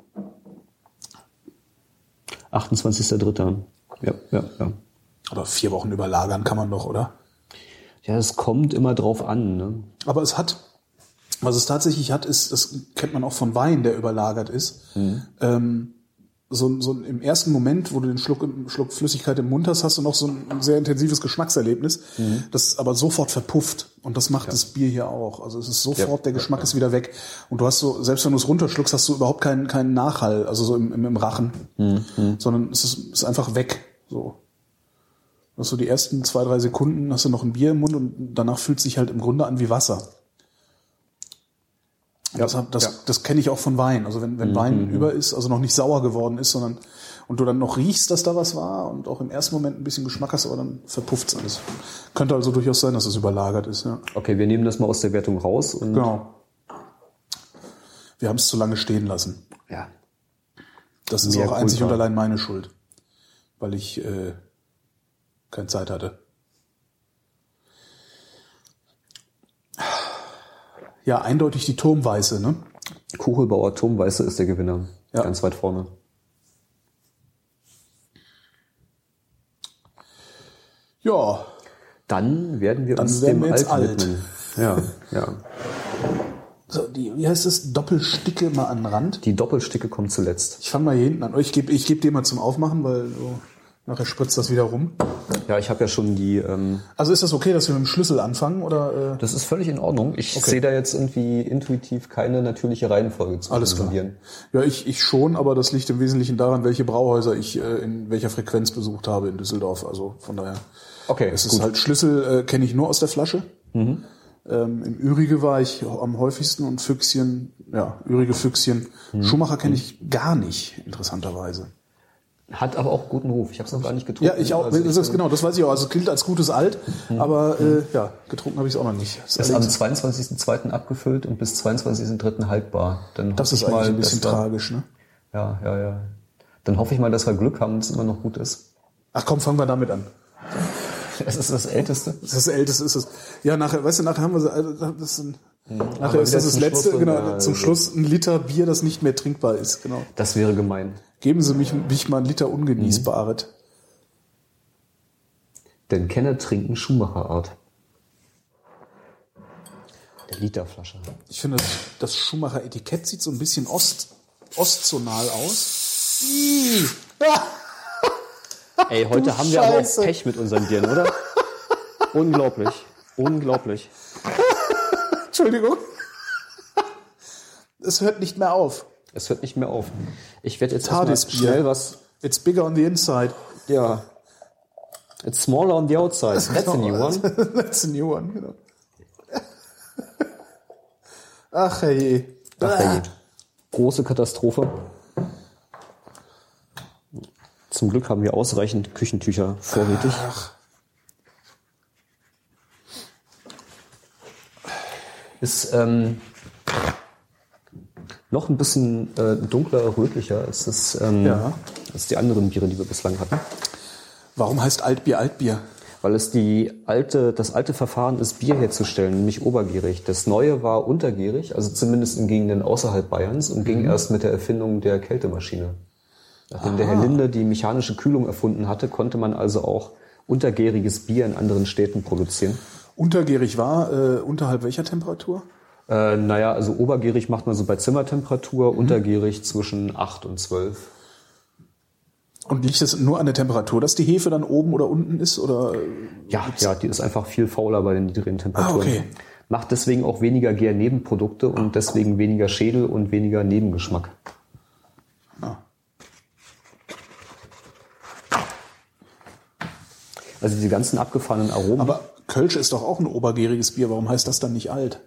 28.03. Ja. Aber 4 Wochen überlagern kann man doch, oder? Ja, es kommt immer drauf an, ne? Aber was es tatsächlich hat, ist, das kennt man auch von Wein, der überlagert ist. So im ersten Moment, wo du den Schluck Flüssigkeit im Mund hast du noch so ein sehr intensives Geschmackserlebnis, das aber sofort verpufft. Und das macht das Bier hier auch. Also es ist sofort, der Geschmack ist wieder weg. Und du hast so, selbst wenn du es runterschluckst, hast du überhaupt keinen Nachhall, also so im Rachen. Sondern es ist einfach weg. So. Du hast so die ersten 2-3 Sekunden, hast du noch ein Bier im Mund und danach fühlt es sich halt im Grunde an wie Wasser. Das kenne ich auch von Wein. Also wenn Wein über ist, also noch nicht sauer geworden ist, sondern und du dann noch riechst, dass da was war und auch im ersten Moment ein bisschen Geschmack hast, aber dann verpufft es alles. Könnte also durchaus sein, dass es überlagert ist. Ja. Okay, wir nehmen das mal aus der Wertung raus. Und Genau. Wir haben es zu lange stehen lassen. Ja. Das ist auch einzig und allein meine Schuld, weil ich keine Zeit hatte. Ja, eindeutig die Turmweiße, ne? Kuchelbauer Turmweiße ist der Gewinner. Ja. Ganz weit vorne. Ja. Dann werden wir Dann uns werden dem wir jetzt Alten alt. widmen. Ja. So, wie heißt das? Doppelsticke mal an den Rand. Die Doppelsticke kommt zuletzt. Ich fange mal hier hinten an. Ich geb dir mal zum Aufmachen, weil Nachher spritzt das wieder rum. Ja, ich habe ja schon die... Also ist das okay, dass wir mit dem Schlüssel anfangen? Oder? Das ist völlig in Ordnung. Ich sehe da jetzt irgendwie intuitiv keine natürliche Reihenfolge zu konstruieren. Ja, ich schon, aber das liegt im Wesentlichen daran, welche Brauhäuser ich in welcher Frequenz besucht habe in Düsseldorf. Also von daher. Okay. Es ist halt Schlüssel kenne ich nur aus der Flasche. Mhm. Im Ürige war ich am häufigsten und Füchschen, Ürige Füchschen. Schumacher kenne ich gar nicht, interessanterweise. Hat aber auch guten Ruf. Ich habe es noch gar nicht getrunken. Ja, ich auch. Also genau, das weiß ich auch. Also es gilt als gutes Alt, aber getrunken habe ich es auch noch nicht. Ist am 22.02. abgefüllt und bis 22.03. haltbar. Dann das ist eigentlich ein bisschen tragisch, ne? Ja. Dann hoffe ich mal, dass wir Glück haben und es immer noch gut ist. Ach komm, fangen wir damit an. Es ist das Älteste. Das Älteste ist es. Ja, nachher haben wir nachher ist das letzte, zum Schluss ein Liter Bier, das nicht mehr trinkbar ist, genau. Das wäre gemein. Geben Sie mich mal einen Liter ungenießbares. Denn Kenner trinken Schumacher-Art. Der Literflasche. Ich finde, das Schumacher-Etikett sieht so ein bisschen ostzonal aus. Ey, heute haben wir aber auch Pech mit unseren Bieren, oder? Unglaublich. Entschuldigung. Es hört nicht mehr auf. Ich werde jetzt erstmal schnell was... It's bigger on the inside. Ja. It's smaller on the outside. That's a new one. That's a new one, genau. Ach hey. Große Katastrophe. Zum Glück haben wir ausreichend Küchentücher vorrätig. Ist noch ein bisschen dunkler, rötlicher als die anderen Biere, die wir bislang hatten. Warum heißt Altbier Altbier? Weil es das alte Verfahren ist, Bier herzustellen, nämlich obergärig. Das neue war untergärig, also zumindest in Gegenden außerhalb Bayerns und ging erst mit der Erfindung der Kältemaschine. Nachdem der Herr Linde die mechanische Kühlung erfunden hatte, konnte man also auch untergäriges Bier in anderen Städten produzieren. Untergärig war unterhalb welcher Temperatur? Also obergärig macht man so bei Zimmertemperatur, untergärig zwischen 8 und 12. Und liegt es nur an der Temperatur, dass die Hefe dann oben oder unten ist? Oder ja, die ist einfach viel fauler bei den niedrigen Temperaturen. Okay. Macht deswegen auch weniger Gärnebenprodukte und deswegen weniger Schädel und weniger Nebengeschmack. Also diese ganzen abgefahrenen Aromen. Aber Kölsch ist doch auch ein obergäriges Bier. Warum heißt das dann nicht alt?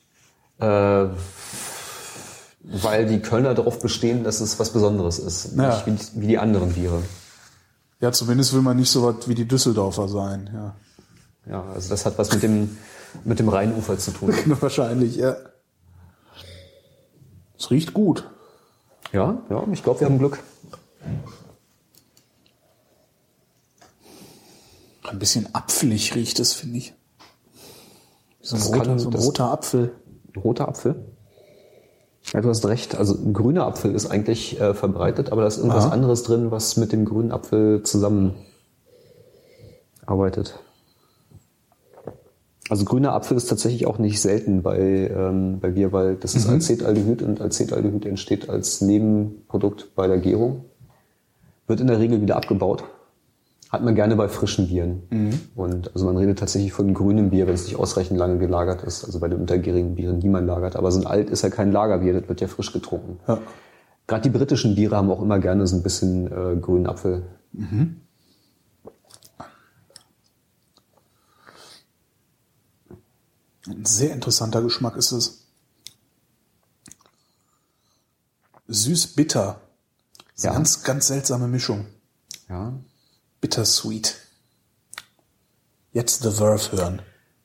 Weil die Kölner darauf bestehen, dass es was Besonderes ist. Ja. Nicht wie die anderen Biere. Ja, zumindest will man nicht so was wie die Düsseldorfer sein. Ja, also das hat was mit dem Rheinufer zu tun. Wahrscheinlich, ja. Es riecht gut. Ja, ich glaube, wir haben Glück. Ein bisschen apfelig riecht es, finde ich. So ein roter Apfel. Roter Apfel? Ja, du hast recht. Also ein grüner Apfel ist eigentlich verbreitet, aber da ist irgendwas anderes drin, was mit dem grünen Apfel zusammenarbeitet. Also grüner Apfel ist tatsächlich auch nicht selten bei Bier, weil das ist Acetaldehyd und Acetaldehyd entsteht als Nebenprodukt bei der Gärung. Wird in der Regel wieder abgebaut. Hat man gerne bei frischen Bieren. Und also man redet tatsächlich von grünem Bier, wenn es nicht ausreichend lange gelagert ist. Also bei den untergärigen Bieren, die man lagert. Aber so ein Alt ist ja kein Lagerbier, das wird ja frisch getrunken. Ja. Gerade die britischen Biere haben auch immer gerne so ein bisschen grünen Apfel. Mhm. Ein sehr interessanter Geschmack ist es. Süß-bitter. Das ist eine ganz, ganz seltsame Mischung. Ja. Bittersweet. Jetzt The Verve hören.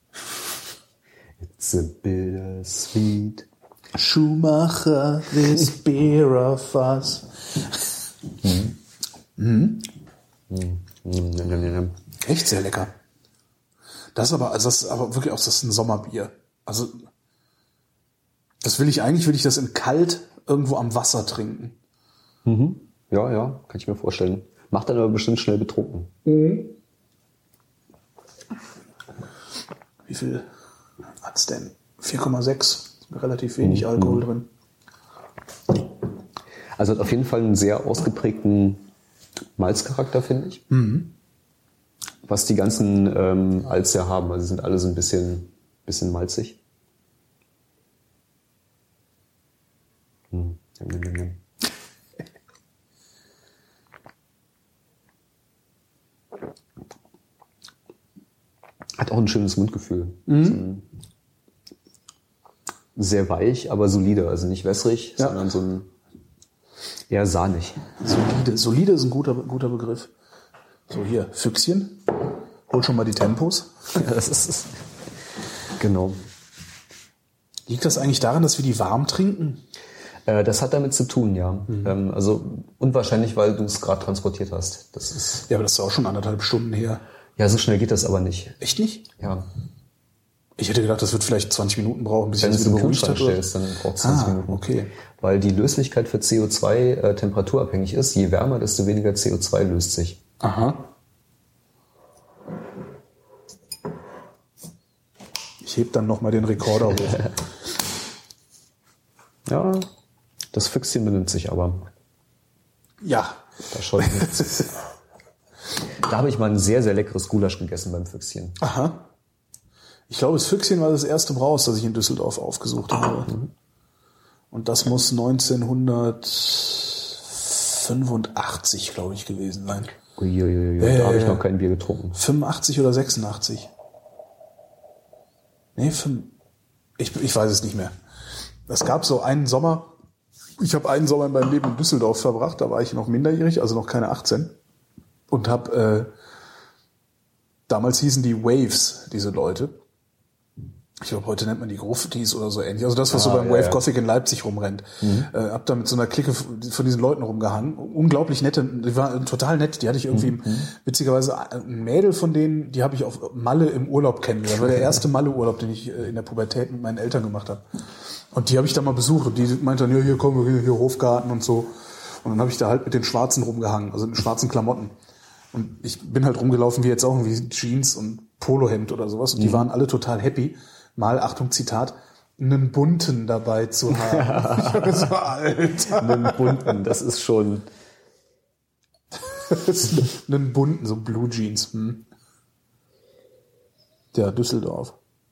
It's a bittersweet. Schumacher, this beer of us. Echt sehr lecker. Das ist aber wirklich auch, das ist ein Sommerbier. Also, will ich das in kalt irgendwo am Wasser trinken. Mhm. Ja, kann ich mir vorstellen. Macht dann aber bestimmt schnell betrunken. Mhm. Wie viel hat's denn? 4,6. Relativ wenig Alkohol drin. Also hat auf jeden Fall einen sehr ausgeprägten Malzcharakter, finde ich. Was die ganzen Alts ja haben. Also sind alle so ein bisschen malzig. Hat auch ein schönes Mundgefühl. Sehr weich, aber solide. Also nicht wässrig, sondern so ein eher sahnig. Solide ist ein guter Begriff. So, hier, Füchschen. Hol schon mal die Tempos. Ja, das ist genau. Liegt das eigentlich daran, dass wir die warm trinken? Das hat damit zu tun, ja. Also unwahrscheinlich, weil du es gerade transportiert hast. Das ist Ja, aber das ist auch schon 1,5 Stunden her. ja, so schnell geht das aber nicht. Echt nicht? Ja. Ich hätte gedacht, das wird vielleicht 20 Minuten brauchen, bis Wenn ich du es das im wieder beruhigt Kühlschrank habe. stellst, dann braucht es 20 Minuten. Okay. Weil die Löslichkeit für CO2 temperaturabhängig ist. Je wärmer, desto weniger CO2 löst sich. Aha. Ich heb dann nochmal den Rekorder hoch. Ja, das Füchschen benimmt sich aber. Ja. Da scheut nichts. Da habe ich mal ein sehr, sehr leckeres Gulasch gegessen beim Füchschen. Aha. Ich glaube, das Füchschen war das erste Braus, das ich in Düsseldorf aufgesucht habe. Und das muss 1985, glaube ich, gewesen sein. Uiuiui, da habe ich noch kein Bier getrunken. 85 oder 86? Nee, ich weiß es nicht mehr. Es gab so einen Sommer, ich habe einen Sommer in meinem Leben in Düsseldorf verbracht, da war ich noch minderjährig, also noch keine 18. Und habe, damals hießen die Waves, diese Leute. Ich glaube, heute nennt man die Gruftis oder so ähnlich. Also das, was so beim Wave Gothic in Leipzig rumrennt. Hab da mit so einer Clique von diesen Leuten rumgehangen. Unglaublich nette, die waren total nett. Die hatte ich irgendwie, witzigerweise, ein Mädel von denen, die habe ich auf Malle im Urlaub kennengelernt. Das war der erste Malle-Urlaub, den ich in der Pubertät mit meinen Eltern gemacht habe. Und die habe ich da mal besucht. Und die meinte dann, ja, hier kommen wir, hier Hofgarten und so. Und dann habe ich da halt mit den Schwarzen rumgehangen, also mit schwarzen Klamotten. Und ich bin halt rumgelaufen wie jetzt auch irgendwie Jeans und Polohemd oder sowas. Und die waren alle total happy, mal, Achtung, Zitat, einen bunten dabei zu haben. Ich war so, Alter. Einen bunten, das ist schon... einen bunten, so Blue Jeans. Ja, Düsseldorf.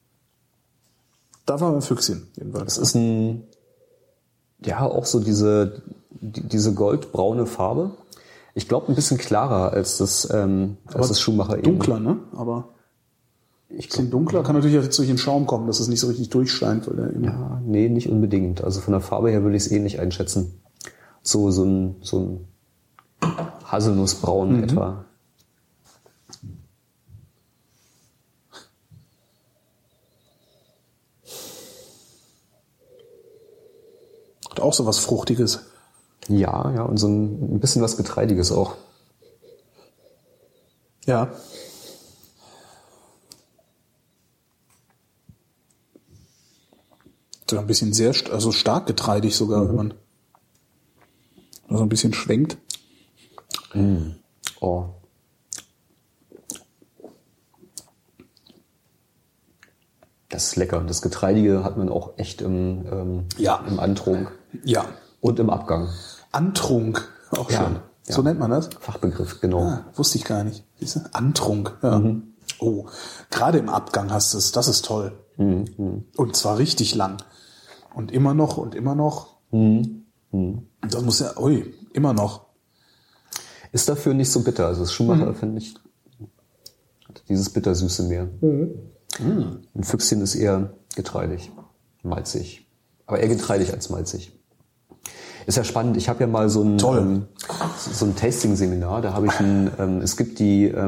Da war ein Füchschen, jedenfalls. Das ist auch so diese goldbraune Farbe. Ich glaube, ein bisschen klarer als das Schuhmacher eben. Dunkler, ne? Aber ein bisschen dunkler kann natürlich jetzt durch den Schaum kommen, dass es nicht so richtig durchscheint. Weil ja, nee, nicht unbedingt. Also von der Farbe her würde ich es ähnlich einschätzen. So ein Haselnussbraun etwa. Hat auch so was Fruchtiges. Ja, und so ein bisschen was Getreidiges auch. Ja. So ein bisschen also stark getreidig sogar, wenn man so ein bisschen schwenkt. Oh. Das ist lecker. Das Getreidige hat man auch echt im Antrunk. Ja. Und im Abgang. Antrunk, auch Ja, schön. ja. So nennt man das? Fachbegriff, genau. Ah, wusste ich gar nicht. Siehst du? Antrunk. Ja. Oh, gerade im Abgang hast du es. Das ist toll. Und zwar richtig lang. Und immer noch und immer noch. Das muss ja, immer noch. Ist dafür nicht so bitter. Also das Schuhmacher, finde ich, hat dieses Bittersüße mehr. Ein Füchschen ist eher getreidig, malzig. Aber eher getreidig als malzig. Ist ja spannend. Ich habe ja mal so ein Tasting-Seminar. Da habe ich es gibt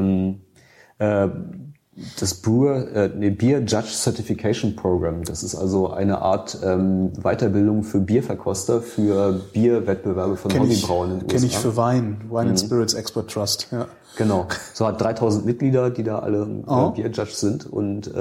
das Beer Judge Certification Program. Das ist also eine Art Weiterbildung für Bierverkoster für Bierwettbewerbe von Hobbybrauen. Kenne ich für Wine and Spirits Expert Trust. Ja. Genau. So hat 3000 Mitglieder, die da alle Beer Judge sind. Und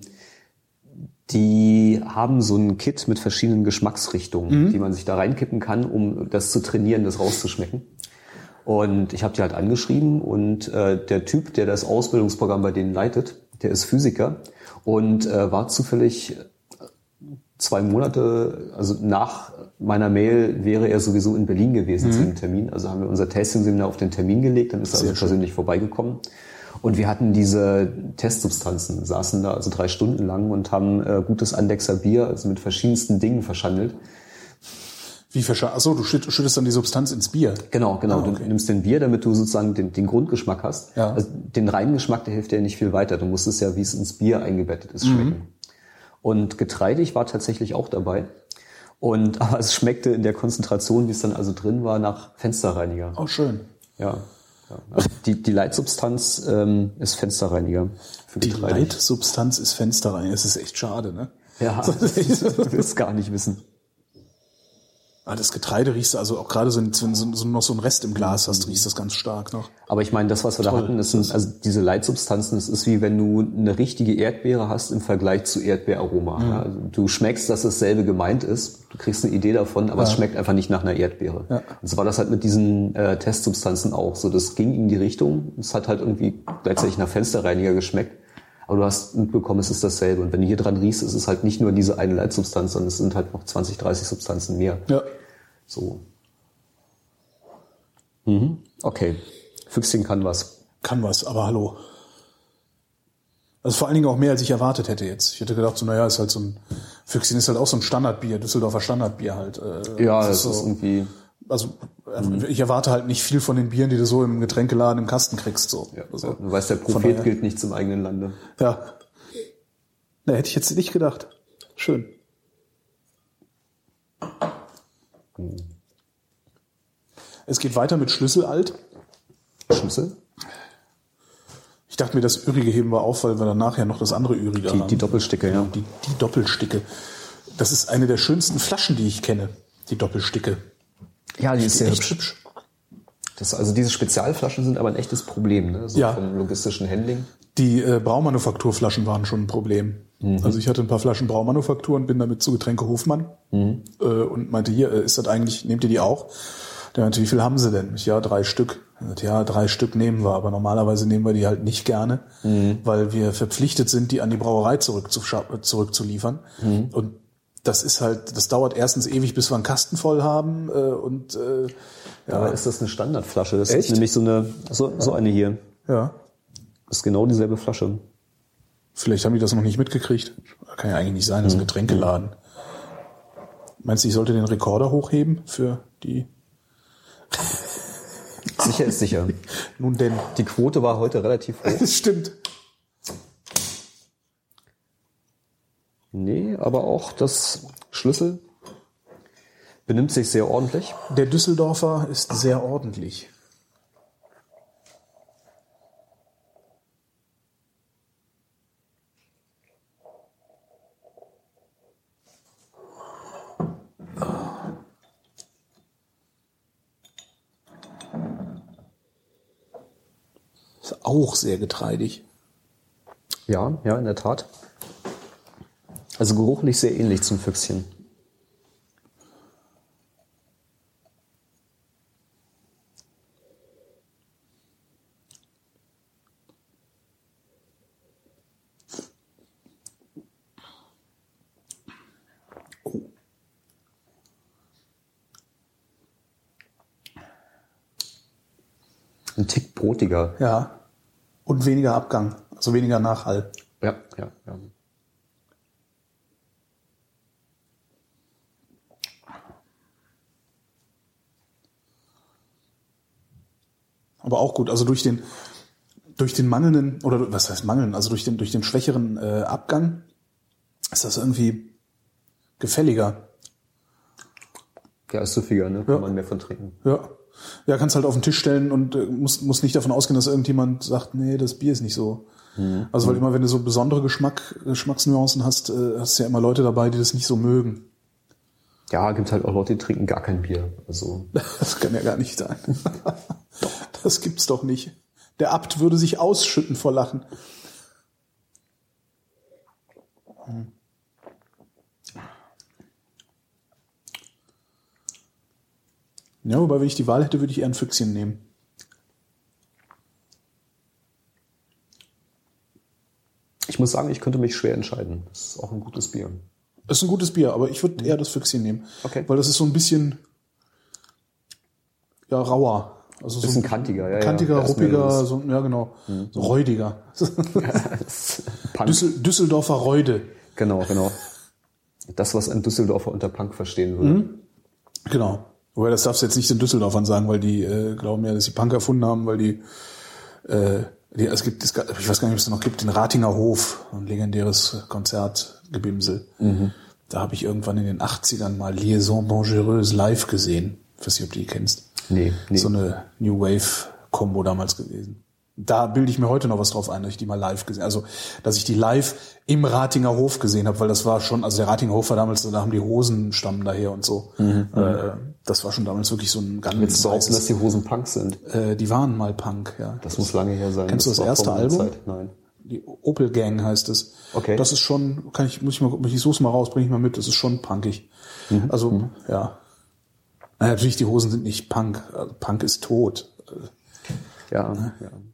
die haben so ein Kit mit verschiedenen Geschmacksrichtungen, die man sich da reinkippen kann, um das zu trainieren, das rauszuschmecken. Und ich habe die halt angeschrieben und der Typ, der das Ausbildungsprogramm bei denen leitet, der ist Physiker und war zufällig 2 Monate, also nach meiner Mail wäre er sowieso in Berlin gewesen zu dem Termin. Also haben wir unser Tasting-Seminar auf den Termin gelegt, dann ist er also persönlich vorbeigekommen. Und wir hatten diese Testsubstanzen, saßen da also 3 Stunden lang und haben gutes Andechser Bier, also mit verschiedensten Dingen verschandelt. Wie Achso, du schüttest dann die Substanz ins Bier. Genau. Okay. Du nimmst den Bier, damit du sozusagen den Grundgeschmack hast. Ja. Also den reinen Geschmack, der hilft dir nicht viel weiter. Du musst es ja, wie es ins Bier eingebettet ist, schmecken. Und getreidig war tatsächlich auch dabei. Aber es schmeckte in der Konzentration, wie es dann also drin war, nach Fensterreiniger. Oh, schön. Ja. Also die Leitsubstanz ist Fensterreiniger. Die Leitsubstanz ist Fensterreiniger. Das ist echt schade, ne? Ja, du willst gar nicht wissen. Das Getreide riechst du, also auch gerade wenn du noch so einen Rest im Glas hast, riechst du das ganz stark noch. Aber ich meine, das, was wir da hatten, das sind also diese Leitsubstanzen, das ist wie wenn du eine richtige Erdbeere hast im Vergleich zu Erdbeeraroma. Ja, also du schmeckst, dass dasselbe gemeint ist, du kriegst eine Idee davon, aber es schmeckt einfach nicht nach einer Erdbeere. Ja. Und so war das halt mit diesen Testsubstanzen auch so. Das ging in die Richtung, es hat halt irgendwie gleichzeitig nach Fensterreiniger geschmeckt. Aber du hast mitbekommen, es ist dasselbe. Und wenn du hier dran riechst, ist es halt nicht nur diese eine Leitsubstanz, sondern es sind halt noch 20, 30 Substanzen mehr. Ja. So. Okay. Füchschen kann was. Kann was, aber hallo. Also vor allen Dingen auch mehr, als ich erwartet hätte jetzt. Ich hätte gedacht, so, naja, ist halt so ein, Füchschen ist halt auch so ein Standardbier, Düsseldorfer Standardbier halt. Ja, das ist irgendwie... Also ich erwarte halt nicht viel von den Bieren, die du so im Getränkeladen im Kasten kriegst. So. Ja, also, du weißt, der Prophet gilt nicht zum eigenen Lande. Ja. Na, hätte ich jetzt nicht gedacht. Schön. Es geht weiter mit Schlüsselalt. Schlüssel? Ich dachte mir, das Ürige heben wir auf, weil wir dann nachher noch das andere Ürige haben. Die Doppelsticke, ja. Die Doppelsticke. Das ist eine der schönsten Flaschen, die ich kenne. Die Doppelsticke. Ja, die ist sehr hübsch. Also diese Spezialflaschen sind aber ein echtes Problem, ne? So vom logistischen Handling. Die Braumanufakturflaschen waren schon ein Problem. Also ich hatte ein paar Flaschen Braumanufaktur und bin damit zu Getränke Hofmann und meinte, hier, ist das eigentlich, nehmt ihr die auch? Der meinte, wie viel haben sie denn? Ich, ja, 3 Stück. Ich meinte, ja, 3 Stück nehmen wir, aber normalerweise nehmen wir die halt nicht gerne, weil wir verpflichtet sind, die an die Brauerei zurückzuliefern. Und das ist halt, das dauert erstens ewig, bis wir einen Kasten voll haben Aber ist das eine Standardflasche? Das ist nämlich so eine hier. Ja. Das ist genau dieselbe Flasche. Vielleicht haben die das noch nicht mitgekriegt. Kann ja eigentlich nicht sein, das ist ein Getränkeladen. Meinst du, ich sollte den Rekorder hochheben für die? Sicher ist sicher. Nun denn. Die Quote war heute relativ hoch. Das stimmt. Nee, aber auch das Schlüssel benimmt sich sehr ordentlich. Der Düsseldorfer ist sehr ordentlich. Ist auch sehr getreidig. Ja, in der Tat. Also geruchlich sehr ähnlich zum Füchschen. Ein Tick brotiger. Ja. Und weniger Abgang. Also weniger Nachhall. Ja. Aber auch gut. Also durch den mangelnden, oder was heißt mangeln? Also durch den schwächeren Abgang ist das irgendwie gefälliger. Ja, ist süffiger, ne? Kann man mehr von trinken. Ja. Ja, kannst halt auf den Tisch stellen und musst nicht davon ausgehen, dass irgendjemand sagt, nee, das Bier ist nicht so. Also weil immer, wenn du so besondere Geschmacksnuancen hast, hast du ja immer Leute dabei, die das nicht so mögen. Ja, gibt halt auch Leute, die trinken gar kein Bier. Also das kann ja gar nicht sein. Das gibt's doch nicht. Der Abt würde sich ausschütten vor Lachen. Ja, wobei, wenn ich die Wahl hätte, würde ich eher ein Füchschen nehmen. Ich muss sagen, ich könnte mich schwer entscheiden. Das ist auch ein gutes Bier. Das ist ein gutes Bier, aber ich würde eher das Füchschen nehmen. Okay. Weil das ist so ein bisschen rauer. Also Bisschen so kantiger, ja. Kantiger, Da ist mehr ruppiger, los. so, ja genau. So räudiger. Punk. Düsseldorfer Räude. Genau. Das, was ein Düsseldorfer unter Punk verstehen würde. Genau. Wobei, das darfst du jetzt nicht den Düsseldorfern sagen, weil die glauben ja, dass sie Punk erfunden haben, weil ich weiß gar nicht, ob es noch gibt, den Ratinger Hof, ein legendäres Konzertgebimsel. Da habe ich irgendwann in den 80ern mal Liaison Dangereuse live gesehen. Ich weiß nicht, ob du die kennst. Nee. So eine New Wave-Kombo damals gewesen. Da bilde ich mir heute noch was drauf ein, dass ich die mal live gesehen habe. Also, dass ich die live im Ratinger Hof gesehen habe, weil das war schon, also der Ratinger Hof war damals, da haben die Hosen stammen daher und so. Das war schon damals wirklich so ein ganz Willst du behaupten, dass die Hosen Punk sind? Die waren mal Punk, ja. Das muss lange her sein. Kennst du das war erste vor meiner Album? Zeit. Nein. Die Opel Gang heißt es. Okay. Das ist schon, ich such's mal raus, bring ich mal mit, das ist schon punkig. Also, ja. Naja, natürlich, die Hosen sind nicht Punk. Also, Punk ist tot. Ja.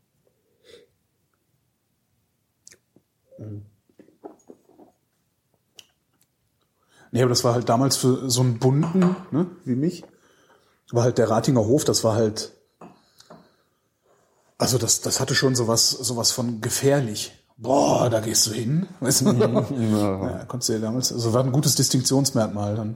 Nee, aber das war halt damals für so einen Bunten, ne, wie mich, war halt der Ratinger Hof, das war halt, also das hatte schon sowas von gefährlich. Boah, da gehst du hin, weißt du? Ja, konntest du ja damals, also war ein gutes Distinktionsmerkmal dann.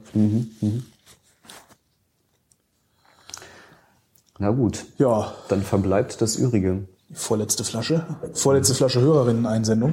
Na gut. Ja. Dann verbleibt das Übrige. Vorletzte Flasche Hörerinnen-Einsendung.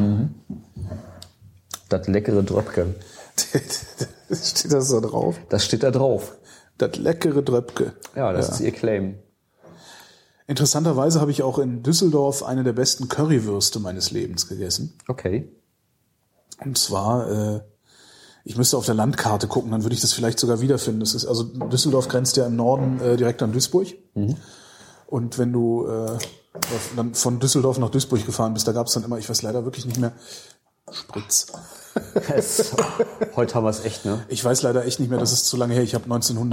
Das leckere Dröpke. Steht das da drauf? Das steht da drauf. Das leckere Dröpke. Ja, das ist ihr Claim. Interessanterweise habe ich auch in Düsseldorf eine der besten Currywürste meines Lebens gegessen. Okay. Und zwar, ich müsste auf der Landkarte gucken, dann würde ich das vielleicht sogar wiederfinden. Das ist, also Düsseldorf grenzt ja im Norden direkt an Duisburg. Und wenn du dann von Düsseldorf nach Duisburg gefahren bist, da gab es dann immer, ich weiß leider wirklich nicht mehr, Spritz. Heute haben wir es echt, ne? Ich weiß leider echt nicht mehr, das ist zu lange her. Ich habe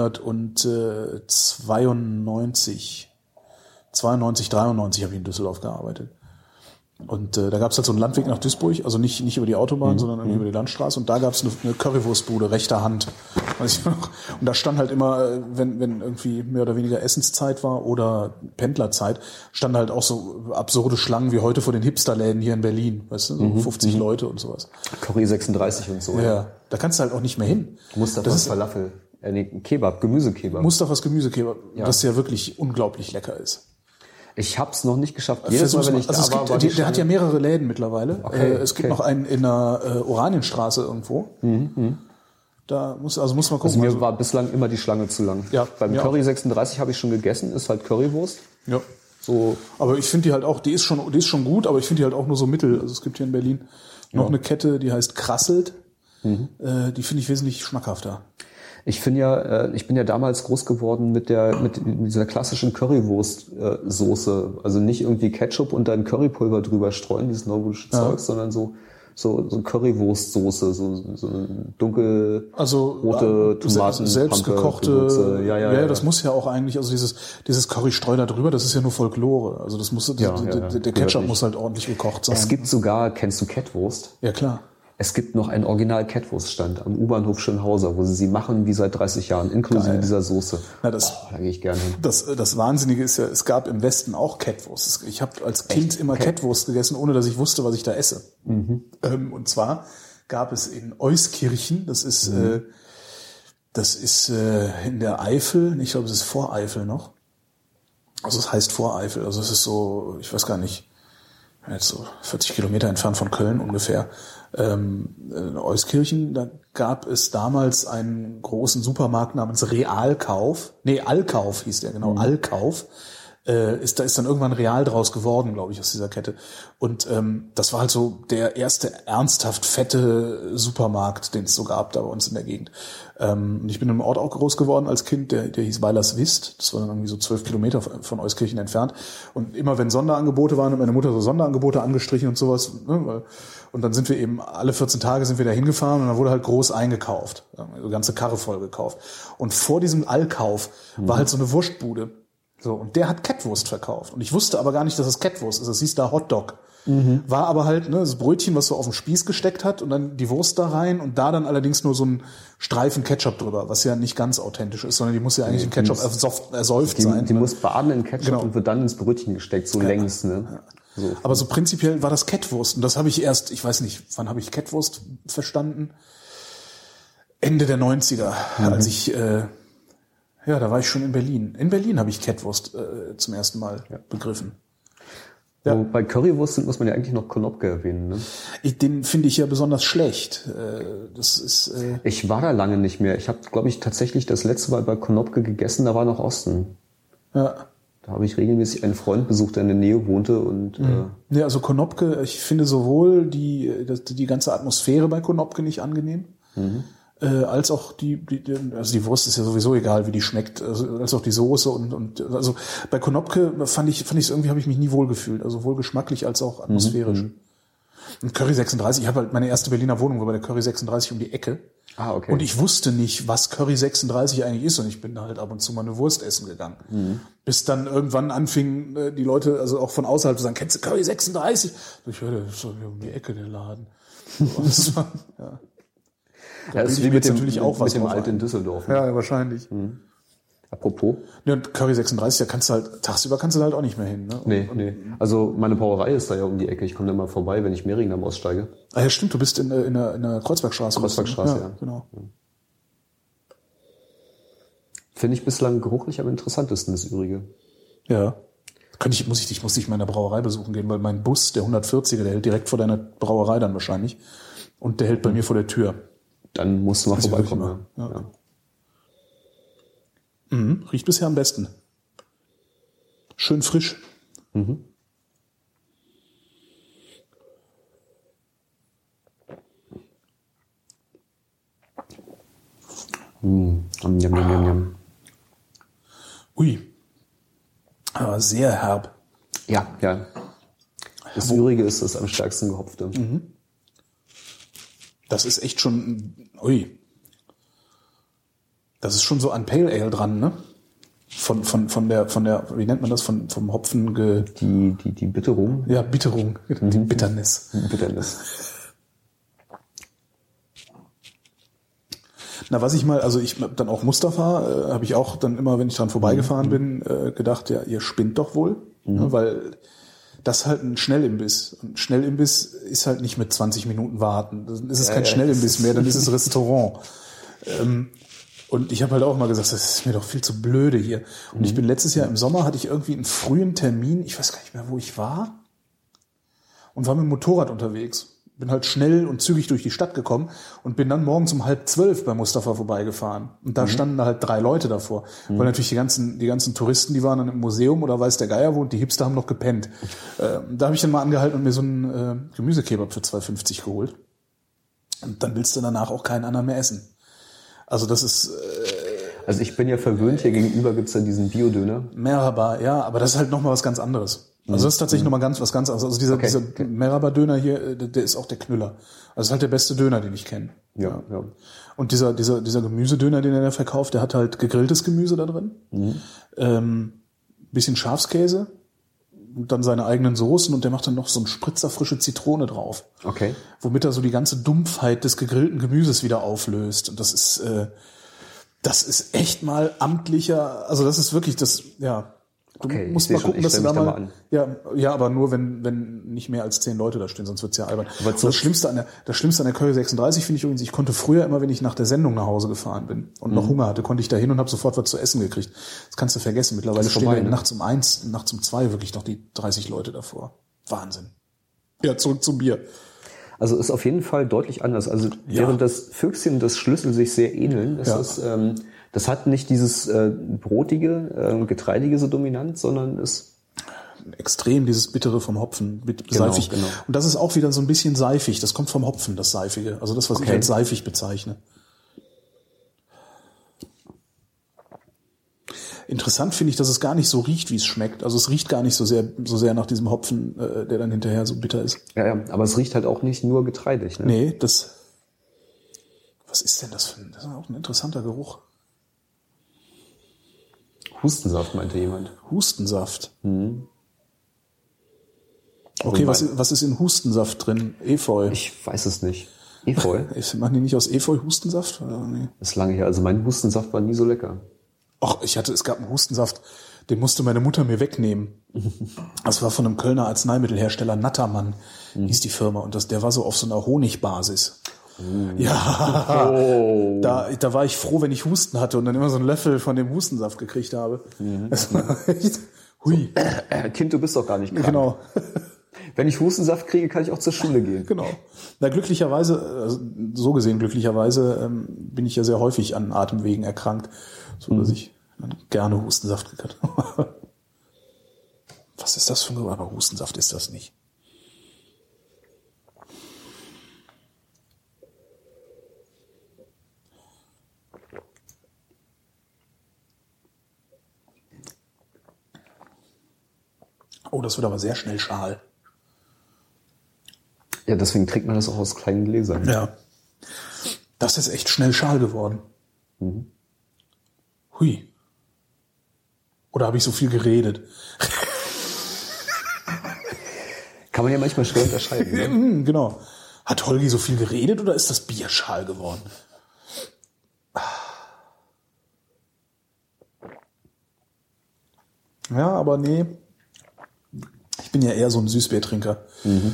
1992, 93 habe ich in Düsseldorf gearbeitet. Und da gab es halt so einen Landweg nach Duisburg, also nicht über die Autobahn, sondern über die Landstraße. Und da gab es eine Currywurstbude, rechter Hand. Weiß ich noch. Und da stand halt immer, wenn irgendwie mehr oder weniger Essenszeit war oder Pendlerzeit, standen halt auch so absurde Schlangen wie heute vor den Hipsterläden hier in Berlin. Weißt du, so 50 Leute und sowas. Curry 36 und so. Ja, da kannst du halt auch nicht mehr hin. Mustafas Falafel. Kebab, Gemüsekebab. Mustafas Gemüsekebab, das ja wirklich unglaublich lecker ist. Ich hab's noch nicht geschafft. Jedes Mal, wenn ich da war, der hat ja mehrere Läden mittlerweile. Okay, es gibt noch einen in der Oranienstraße irgendwo. Da muss man gucken. Also mir war bislang immer die Schlange zu lang. Ja, beim Curry 36 habe ich schon gegessen, ist halt Currywurst. Ja. So. Aber ich finde die halt auch, die ist schon gut, aber ich finde die halt auch nur so mittel. Also es gibt hier in Berlin noch eine Kette, die heißt Krasselt. Die finde ich wesentlich schmackhafter. Ich bin ja damals groß geworden mit dieser klassischen Currywurst-Soße. Also nicht irgendwie Ketchup und dann Currypulver drüber streuen, dieses norwegische Zeug, sondern so Currywurstsoße, so dunkelrote Tomaten, selbstgekochte. Ja, das muss ja auch eigentlich, also dieses Currystreu da drüber, das ist ja nur Folklore. Also das muss, der Ketchup muss halt ordentlich gekocht sein. Es gibt sogar, kennst du Kettwurst? Ja, klar. Es gibt noch einen Original-Kettwurststand am U-Bahnhof Schönhauser, wo sie machen wie seit 30 Jahren, inklusive dieser Soße. Na, da gehe ich gerne hin. Das Wahnsinnige ist ja, es gab im Westen auch Kettwurst. Ich habe als Kind immer Kettwurst gegessen, ohne dass ich wusste, was ich da esse. Und zwar gab es in Euskirchen, das ist in der Eifel, ich glaube, es ist Voreifel noch. Also es heißt Voreifel, also es ist so, ich weiß gar nicht, jetzt so 40 Kilometer entfernt von Köln ungefähr. In Euskirchen, da gab es damals einen großen Supermarkt namens Realkauf. Nee, Allkauf hieß der, genau, Allkauf. Da ist dann irgendwann Real draus geworden, glaube ich, aus dieser Kette. Und das war halt so der erste ernsthaft fette Supermarkt, den es so gab da bei uns in der Gegend. Und ich bin im Ort auch groß geworden als Kind, der hieß Weilerswist. Das war dann irgendwie so 12 Kilometer von Euskirchen entfernt. Und immer wenn Sonderangebote waren, hat meine Mutter so Sonderangebote angestrichen und sowas. Ne? Und dann sind wir eben alle 14 Tage sind wir da hingefahren und dann wurde halt groß eingekauft. Eine ganze Karre voll gekauft. Und vor diesem Allkauf war halt so eine Wurstbude. So, und der hat Kettwurst verkauft. Und ich wusste aber gar nicht, dass es Kettwurst ist. Das hieß da Hotdog. War aber halt das Brötchen, was so auf den Spieß gesteckt hat und dann die Wurst da rein und da dann allerdings nur so ein Streifen Ketchup drüber, was ja nicht ganz authentisch ist, sondern die muss ja eigentlich in Ketchup ersäuft sein. Die muss baden in Ketchup Genau. und wird dann ins Brötchen gesteckt, so längs. Ne? Ja. So. Aber so prinzipiell war das Kettwurst und das habe ich erst, ich weiß nicht, wann habe ich Kettwurst verstanden? Ende der 90er, als ich, da war ich schon in Berlin. In Berlin habe ich Kettwurst zum ersten Mal begriffen. Ja. Bei Currywurst muss man ja eigentlich noch Konopke erwähnen. Ne? Den finde ich ja besonders schlecht. Das ist. Ich war da lange nicht mehr. Ich habe, glaube ich, tatsächlich das letzte Mal bei Konopke gegessen, da war noch Osten. Ja. Da habe ich regelmäßig einen Freund besucht, der in der Nähe wohnte. Und, Ja, also Konopke, ich finde sowohl die ganze Atmosphäre bei Konopke nicht angenehm, als auch also die Wurst ist ja sowieso egal, wie die schmeckt, als auch die Soße und also bei Konopke fand ich irgendwie, habe ich mich nie wohl gefühlt, also sowohl geschmacklich als auch atmosphärisch. Und Curry 36, ich habe halt meine erste Berliner Wohnung war bei der Curry 36 um die Ecke. Ah, okay. Und ich wusste nicht, was Curry 36 eigentlich ist und ich bin da halt ab und zu mal eine Wurst essen gegangen. Bis dann irgendwann anfingen die Leute, also auch von außerhalb zu sagen, kennst du Curry 36? Ich hörte, das ist so um die Ecke der Laden. Und das war, ja. Ja, das ist wie mit dem Alt in Düsseldorf. Ne? Ja, wahrscheinlich. Apropos. Ja, und Curry 36, tagsüber kannst du da halt auch nicht mehr hin. Ne? Nee. Also meine Brauerei ist da ja um die Ecke. Ich komme da mal vorbei, wenn ich Mehringdamm aussteige. Ah ja, stimmt, du bist in der Kreuzbergstraße. Kreuzbergstraße, ja. Genau. Finde ich bislang geruchlich am interessantesten, das Übrige. Ja. Muss ich meiner Brauerei besuchen gehen, weil mein Bus, der 140er, der hält direkt vor deiner Brauerei dann wahrscheinlich. Und der hält bei mir vor der Tür. Dann musst du mal vorbeikommen. Ja. Riecht bisher am besten. Schön frisch. Yum. Ui. Aber sehr herb. Ja. Das Übrige ist das am stärksten gehopfte. Das ist echt schon, ui. Das ist schon so an Pale Ale dran, ne? Von der, wie nennt man das, vom Hopfen Die Bitterung. Ja, Bitterung. Die Bitternis. Na, was ich mal, also ich dann auch Mustafa, habe ich auch dann immer, wenn ich dran vorbeigefahren bin, gedacht, ja, ihr spinnt doch wohl, ne, weil das halt ein Schnellimbiss. Und Schnellimbiss ist halt nicht mit 20 Minuten warten. Dann ist es kein Schnellimbiss mehr, dann ist es Restaurant. Und ich habe halt auch mal gesagt, das ist mir doch viel zu blöde hier. Und ich bin letztes Jahr im Sommer, hatte ich irgendwie einen frühen Termin, ich weiß gar nicht mehr, wo ich war, und war mit dem Motorrad unterwegs. Bin halt schnell und zügig durch die Stadt gekommen und bin dann morgens um 11:30 bei Mustafa vorbeigefahren. Und da standen da halt 3 Leute davor. Weil natürlich die ganzen Touristen, die waren dann im Museum oder weiß der Geier wo, und die Hipster haben noch gepennt. Da habe ich dann mal angehalten und mir so einen Gemüsekebab für 2,50 geholt. Und dann willst du danach auch keinen anderen mehr essen. Also das ist... Also ich bin ja verwöhnt, hier gegenüber gibt's ja diesen Biodöner. Merhaba, ja, aber das ist halt nochmal was ganz anderes. Also das ist tatsächlich nochmal was ganz anderes. Also dieser Merhaba-Döner hier, der ist auch der Knüller. Also das ist halt der beste Döner, den ich kenne. Ja. Und dieser Gemüsedöner, den er da verkauft, der hat halt gegrilltes Gemüse da drin. Bisschen Schafskäse und dann seine eigenen Soßen und der macht dann noch so einen Spritzer frische Zitrone drauf. Okay. Womit er so die ganze Dumpfheit des gegrillten Gemüses wieder auflöst. Und das ist echt mal amtlicher, also das ist wirklich das, ja. Du musst mal gucken, dass du da mal, ja, aber nur wenn nicht mehr als 10 Leute da stehen, sonst wird's ja albern. Aber das Schlimmste an der Curry 36 finde ich übrigens, ich konnte früher immer, wenn ich nach der Sendung nach Hause gefahren bin und noch Hunger hatte, konnte ich da hin und habe sofort was zu essen gekriegt. Das kannst du vergessen. Mittlerweile stehen ja nachts um 1, nachts um 2 wirklich noch die 30 Leute davor. Wahnsinn. Ja, zurück zum Bier. Also ist auf jeden Fall deutlich anders. Also während das Füchschen und das Schlüssel sich sehr ähneln, das hat nicht dieses brotige, getreidige so dominant, sondern ist extrem dieses Bittere vom Hopfen, seifig. Genau. Und das ist auch wieder so ein bisschen seifig. Das kommt vom Hopfen, das Seifige. Also das, was ich als seifig bezeichne. Interessant finde ich, dass es gar nicht so riecht, wie es schmeckt. Also es riecht gar nicht so sehr nach diesem Hopfen, der dann hinterher so bitter ist. Ja, aber es riecht halt auch nicht nur getreidig. Ne? Nee, was ist denn das das ist auch ein interessanter Geruch. Hustensaft, meinte jemand. Hustensaft. Okay, was ist in Hustensaft drin? Efeu. Ich weiß es nicht. Efeu? Machen die nicht aus Efeu Hustensaft? Oder nee? Das ist lange her. Also mein Hustensaft war nie so lecker. Ach, es gab einen Hustensaft, den musste meine Mutter mir wegnehmen. Das war von einem Kölner Arzneimittelhersteller, Nattermann hieß die Firma. Und der war so auf so einer Honigbasis. Ja, da war ich froh, wenn ich Husten hatte und dann immer so einen Löffel von dem Hustensaft gekriegt habe. Das war echt, hui. Kind, du bist doch gar nicht krank. Genau. Wenn ich Hustensaft kriege, kann ich auch zur Schule gehen. Genau. Na, glücklicherweise, also so gesehen glücklicherweise, bin ich ja sehr häufig an Atemwegen erkrankt, so dass ich gerne Hustensaft gekriegt habe. Was ist das für ein Geruch? Aber Hustensaft ist das nicht. Oh, das wird aber sehr schnell schal. Ja, deswegen trinkt man das auch aus kleinen Gläsern. Ja. Das ist echt schnell schal geworden. Hui. Oder habe ich so viel geredet? Kann man ja manchmal schwer unterscheiden. Ne? Genau. Hat Holgi so viel geredet oder ist das Bier schal geworden? Ja, aber nee. Ich bin ja eher so ein Süßbiertrinker.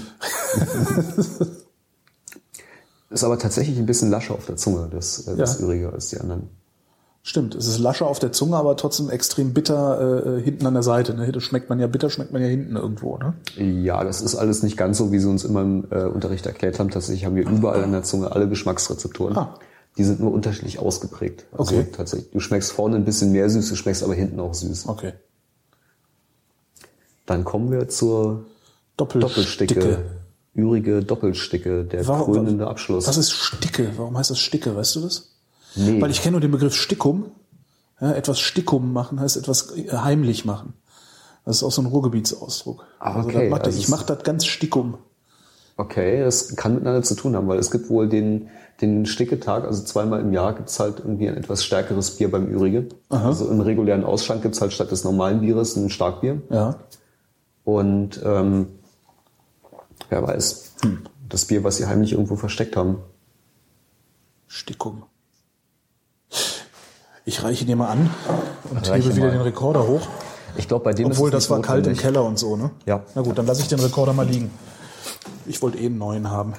Ist aber tatsächlich ein bisschen lascher auf der Zunge, das Ürige als die anderen. Stimmt, es ist lascher auf der Zunge, aber trotzdem extrem bitter hinten an der Seite. Ne? Das schmeckt man ja hinten irgendwo. Ne? Ja, das ist alles nicht ganz so, wie sie uns immer im Unterricht erklärt haben. Tatsächlich haben wir überall an der Zunge alle Geschmacksrezeptoren. Die sind nur unterschiedlich ausgeprägt. Also okay. Tatsächlich, du schmeckst vorne ein bisschen mehr süß, du schmeckst aber hinten auch süß. Okay. Dann kommen wir zur Doppelsticke. Ürige Doppelsticke, der krönende Abschluss. Was ist Sticke? Warum heißt das Sticke? Weißt du das? Nee. Weil ich kenne nur den Begriff Stickum. Ja, etwas Stickum machen heißt etwas heimlich machen. Das ist auch so ein Ruhrgebietsausdruck. Okay, ich mache das ganz Stickum. Okay, das kann miteinander zu tun haben, weil es gibt wohl den Sticketag, also zweimal im Jahr gibt's halt irgendwie ein etwas stärkeres Bier beim Ürige. Aha. Also im regulären Ausschank gibt's halt statt des normalen Bieres ein Starkbier. Ja. Und wer weiß, das Bier, was sie heimlich irgendwo versteckt haben. Stickum. Ich reiche dir mal an und hebe wieder den Rekorder hoch. Ich glaube, bei dem Obwohl, ist es das war kalt im Keller und so, ne? Ja. Na gut, dann lasse ich den Rekorder mal liegen. Ich wollte einen neuen haben.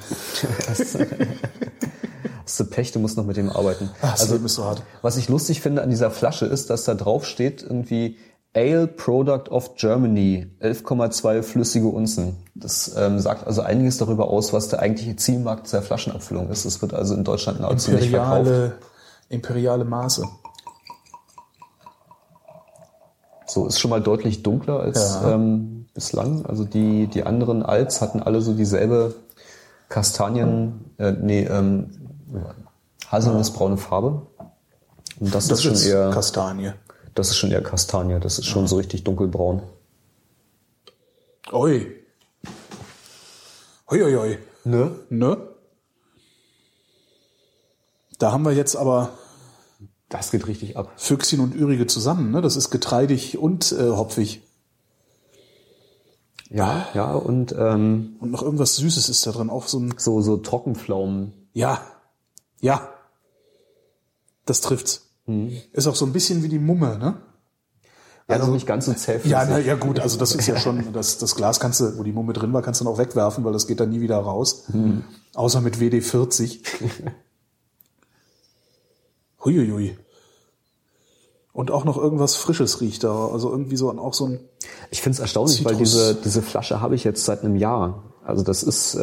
Hast du Pech, du musst noch mit dem arbeiten. Das Leben ist so hart. Was ich lustig finde an dieser Flasche ist, dass da drauf steht irgendwie Ale Product of Germany, 11,2 flüssige Unzen. Das sagt also einiges darüber aus, was der eigentliche Zielmarkt dieser Flaschenabfüllung ist. Es wird also in Deutschland nahezu nicht verkauft. Imperiale Maße. So, ist schon mal deutlich dunkler als bislang. Also die anderen Alts hatten alle so dieselbe haselnussbraune Farbe. Und das ist schon eher Kastanie. Das ist schon eher Kastanie. Das ist schon so richtig dunkelbraun. Oi. Oi, oi, oi. Ne? Da haben wir jetzt aber das geht richtig ab. Füchschen und Ürige zusammen, ne? Das ist getreidig und hopfig. Ja, und noch irgendwas Süßes ist da drin, auch so ein so Trockenpflaumen. Ja. Das trifft's. Ist auch so ein bisschen wie die Mumme, ne? Also nicht ganz so zähflüssig. Ja, gut, also das ist ja schon, das Glas kannst du, wo die Mumme drin war, kannst du noch wegwerfen, weil das geht dann nie wieder raus. Außer mit WD-40. Huiuiui. Und auch noch irgendwas Frisches riecht da. Also irgendwie so auch so ein. Ich finde es erstaunlich, Zitrus. Weil diese Flasche habe ich jetzt seit einem Jahr. Also das ist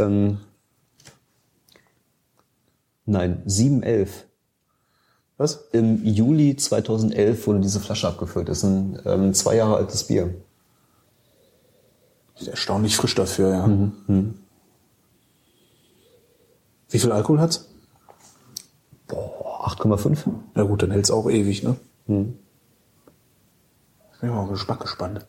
7/11. Was? Im Juli 2011 wurde diese Flasche abgefüllt. Das ist ein 2 Jahre altes Bier. Ist erstaunlich frisch dafür, ja. Wie viel Alkohol hat's? 8,5. Na gut, dann hält's auch ewig, ne? Bin ich mal auf den Geschmack gespannt.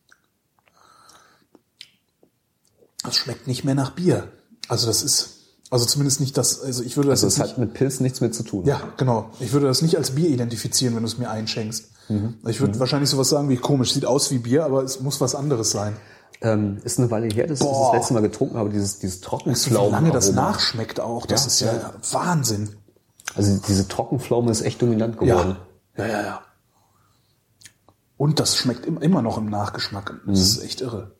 Das schmeckt nicht mehr nach Bier. Also das ist Also zumindest nicht das, also ich würde das Also jetzt es hat mit Pilz nichts mit zu tun. Ja, genau. Ich würde das nicht als Bier identifizieren, wenn du es mir einschenkst. Ich würde wahrscheinlich sowas sagen wie komisch, sieht aus wie Bier, aber es muss was anderes sein. Ist eine Weile her, dass ich das letzte Mal getrunken habe, dieses Trockenpflaumen. Wie lange das nachschmeckt auch, das ist ja Wahnsinn. Also diese Trockenpflaume ist echt dominant geworden. Ja. Und das schmeckt immer noch im Nachgeschmack. Das ist echt irre.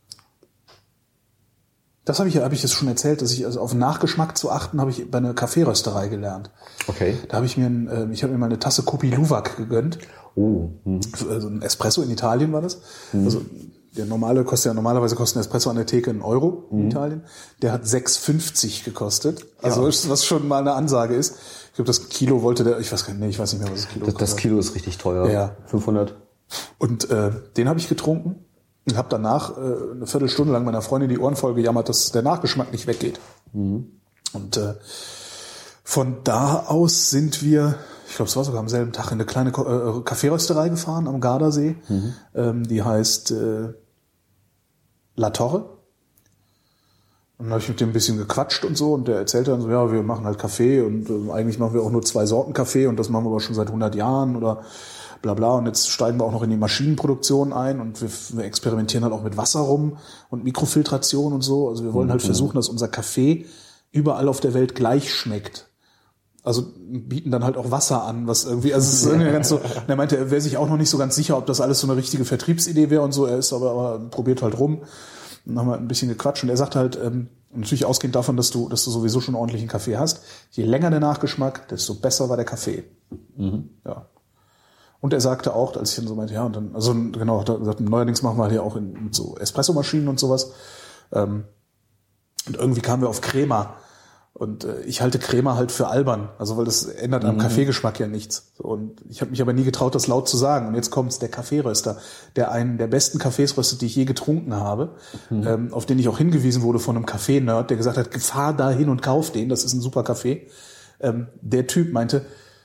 Das habe ich jetzt schon erzählt, dass ich also auf Nachgeschmack zu achten, habe ich bei einer Kaffeerösterei gelernt. Okay. Da habe ich mir mal eine Tasse Kopi Luwak gegönnt. Also ein Espresso in Italien war das. Also der normale normalerweise kostet ein Espresso an der Theke 1 Euro in Italien. Der hat 6,50 gekostet. Also was schon mal eine Ansage ist. Ich glaube, das Kilo wollte der, ich weiß nicht mehr, was das Kilo kostet. Das Kilo ist richtig teuer. Ja. 500. Und den habe ich getrunken. Und habe danach eine Viertelstunde lang meiner Freundin die Ohren voll gejammert, dass der Nachgeschmack nicht weggeht. Und von da aus sind wir, ich glaube, es war sogar am selben Tag, in eine kleine Kaffeerösterei gefahren am Gardasee. Die heißt La Torre. Und dann habe ich mit dem ein bisschen gequatscht und so. Und der erzählte dann so, ja, wir machen halt Kaffee und eigentlich machen wir auch nur 2 Sorten Kaffee und das machen wir aber schon seit 100 Jahren oder bla bla. Und jetzt steigen wir auch noch in die Maschinenproduktion ein und wir experimentieren halt auch mit Wasser rum und Mikrofiltration und so. Also wir wollen halt versuchen, dass unser Kaffee überall auf der Welt gleich schmeckt. Also bieten dann halt auch Wasser an, was irgendwie, also es ist irgendwie ganz so, und er meinte, er wäre sich auch noch nicht so ganz sicher, ob das alles so eine richtige Vertriebsidee wäre und so. Er ist aber probiert halt rum. Dann haben wir ein bisschen gequatscht und er sagt halt, natürlich ausgehend davon, dass du sowieso schon ordentlichen Kaffee hast, je länger der Nachgeschmack, desto besser war der Kaffee. Ja. Und er sagte auch, als ich dann so meinte, ja, und dann, also genau, hat er gesagt, neuerdings machen wir halt ja auch mit so Espressomaschinen und sowas. Und irgendwie kamen wir auf Crema. Und ich halte Crema halt für albern, also weil das ändert am Kaffeegeschmack ja nichts. Und ich habe mich aber nie getraut, das laut zu sagen. Und jetzt kommt's, der Kaffeeröster, der einen der besten Kaffees röstet, die ich je getrunken habe, auf den ich auch hingewiesen wurde von einem Kaffee-Nerd, der gesagt hat, fahr da hin und kauf den, das ist ein super Kaffee. Der Typ meinte,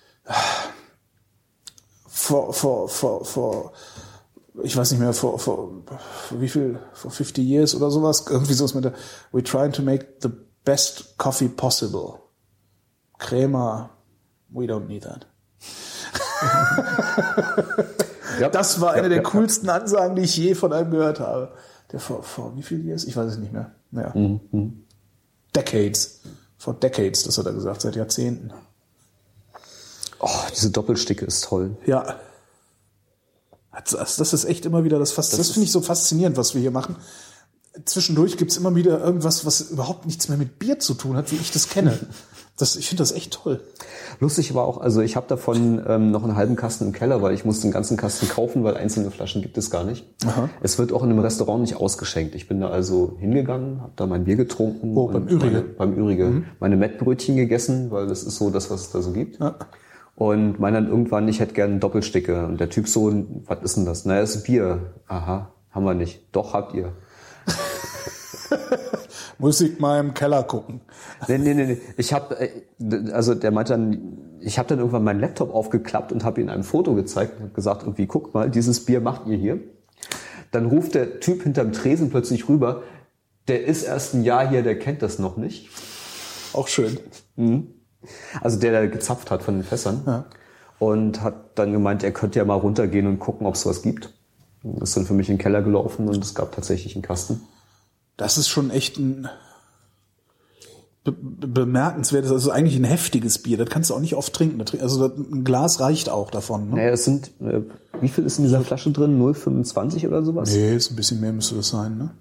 ich weiß nicht mehr, vor wie viel, vor 50 years oder sowas, irgendwie sowas mit der, we're trying to make the best coffee possible. Crema, we don't need that. Das war eine der coolsten Ansagen, die ich je von einem gehört habe. Der vor wie viel years? Ich weiß es nicht mehr. Naja. Decades. Vor Decades, das hat er gesagt, seit Jahrzehnten. Oh, diese Doppelsticke ist toll. Ja. Das ist echt immer wieder das finde ich so faszinierend, was wir hier machen. Zwischendurch gibt's immer wieder irgendwas, was überhaupt nichts mehr mit Bier zu tun hat, wie ich das kenne. Ich finde das echt toll. Lustig war auch, also ich habe davon noch einen halben Kasten im Keller, weil ich musste einen ganzen Kasten kaufen, weil einzelne Flaschen gibt es gar nicht. Aha. Es wird auch in einem Restaurant nicht ausgeschenkt. Ich bin da also hingegangen, habe da mein Bier getrunken. Oh, beim Ürige. Beim Ürige. Meine Mettbrötchen gegessen, weil das ist so das, was es da so gibt. Ja. Und meine dann irgendwann, ich hätte gerne eine Doppelsticke. Und der Typ so, was ist denn das? Naja, ist Bier. Aha, haben wir nicht. Doch, habt ihr. Muss ich mal im Keller gucken. Nee. Der meinte dann, ich habe dann irgendwann meinen Laptop aufgeklappt und habe ihm ein Foto gezeigt und habe gesagt, irgendwie, guck mal, dieses Bier macht ihr hier. Dann ruft der Typ hinterm Tresen plötzlich rüber, der ist erst ein Jahr hier, der kennt das noch nicht. Auch schön. Also der gezapft hat von den Fässern. Ja. Und hat dann gemeint, er könnte ja mal runtergehen und gucken, ob es was gibt. Und ist dann für mich in den Keller gelaufen und es gab tatsächlich einen Kasten. Das ist schon echt ein bemerkenswertes, also eigentlich ein heftiges Bier. Das kannst du auch nicht oft trinken. Also ein Glas reicht auch davon. Ne? Naja, es sind, wie viel ist in dieser Flasche drin? 0,25 oder sowas? Nee, ist ein bisschen mehr müsste das sein, ne?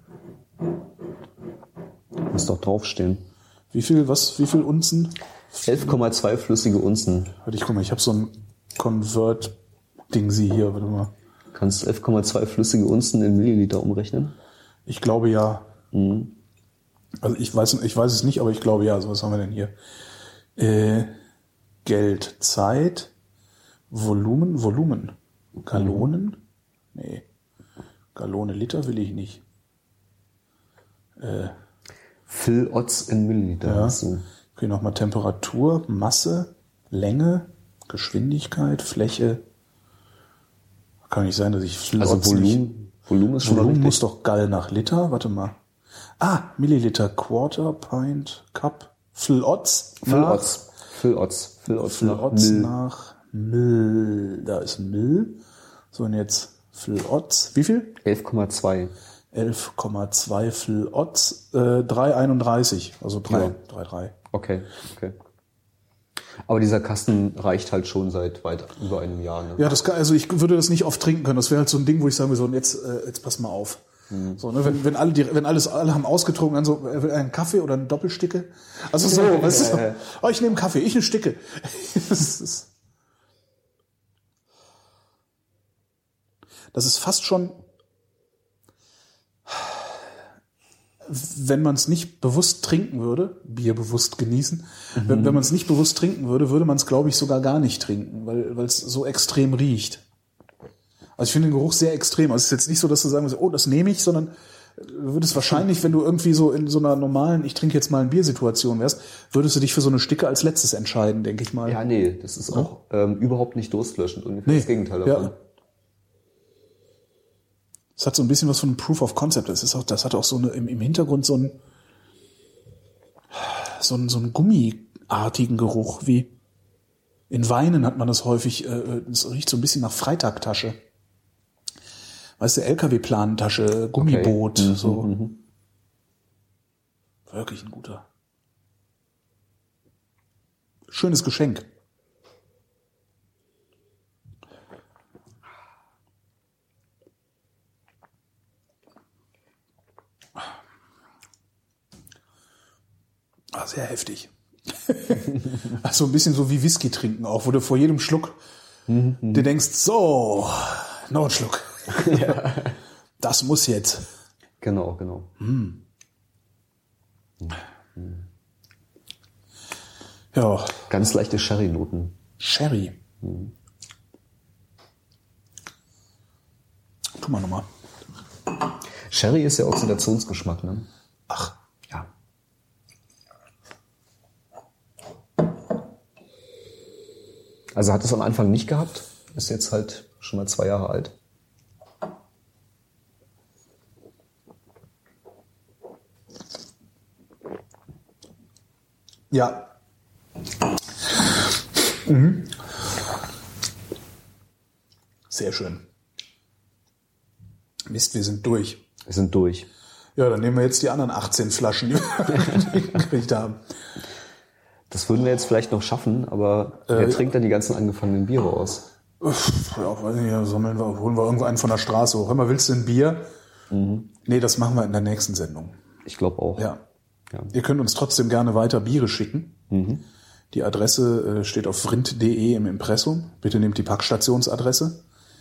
Muss doch draufstehen. Wie viel Unzen? 11,2 flüssige Unzen. Warte, guck mal, ich habe so ein Convert-Ding-Sie hier, warte mal. Kannst du 11,2 flüssige Unzen in Milliliter umrechnen? Ich glaube ja. Also ich weiß es nicht, aber ich glaube ja. So, was haben wir denn hier? Geld, Zeit, Volumen. Gallonen? Nee. Gallone Liter will ich nicht. Fill-Odds in Milliliter. Ja. Okay, nochmal Temperatur, Masse, Länge, Geschwindigkeit, Fläche. Kann nicht sein, dass ich Fill-Odds Volumen ist schon Volumen muss doch Gall nach Liter. Warte mal. Milliliter, Quarter, Pint, Cup, Flotz nach Mill. Da ist Mill. So, und jetzt Flotz. Wie viel? 11,2. 11,2 Flotz. 3,31. Also 3,3. Okay. Aber dieser Kasten reicht halt schon seit weit über einem Jahr. Ne? Ja, also ich würde das nicht oft trinken können. Das wäre halt so ein Ding, wo ich sagen würde, so, und jetzt pass mal auf. So, ne, wenn alle haben ausgetrunken, dann so einen Kaffee oder eine Doppelsticke. Also so, weißt du, oh, ich nehme einen Kaffee, ich eine Sticke. Das ist fast schon, wenn man es nicht bewusst trinken würde, Bier bewusst genießen, wenn man es nicht bewusst trinken würde, würde man es, glaube ich, sogar gar nicht trinken, weil es so extrem riecht. Also ich finde den Geruch sehr extrem. Also es ist jetzt nicht so, dass du sagen würdest, oh, das nehme ich, sondern du würdest wahrscheinlich, wenn du irgendwie so in so einer normalen, ich trinke jetzt mal ein Bier-Situation wärst, würdest du dich für so eine Sticke als letztes entscheiden, denke ich mal. Ja, nee, das ist auch überhaupt nicht durstlöschend. Ungefähr das Gegenteil davon. Ja. Es hat so ein bisschen was von einem Proof of Concept. Das hat auch so im Hintergrund so einen gummiartigen Geruch, wie in Weinen hat man das häufig, es riecht so ein bisschen nach Freitagtasche. Weißt du, LKW-Plantasche, Gummiboot, okay. so. Wirklich ein guter. Schönes Geschenk. Sehr heftig. Also ein bisschen so wie Whisky trinken auch, wo du vor jedem Schluck dir denkst, so, noch ein Schluck. Ja. Das muss jetzt. Genau. Ja. Ganz leichte Sherry-Noten. Sherry. Tu mal nochmal. Sherry ist ja Oxidationsgeschmack, ne? Ach. Ja. Also hat es am Anfang nicht gehabt, ist jetzt halt schon mal 2 Jahre alt. Ja. Mhm. Sehr schön. Mist, wir sind durch. Ja, dann nehmen wir jetzt die anderen 18 Flaschen, die wir gekriegt haben. Das würden wir jetzt vielleicht noch schaffen, aber wer trinkt dann die ganzen angefangenen Biere aus? Ja, weiß nicht, holen wir irgendwo einen von der Straße hoch. Hör mal, willst du ein Bier? Nee, das machen wir in der nächsten Sendung. Ich glaube auch. Ja. Ihr könnt uns trotzdem gerne weiter Biere schicken. Die Adresse steht auf vrind.de im Impressum. Bitte nehmt die Packstationsadresse,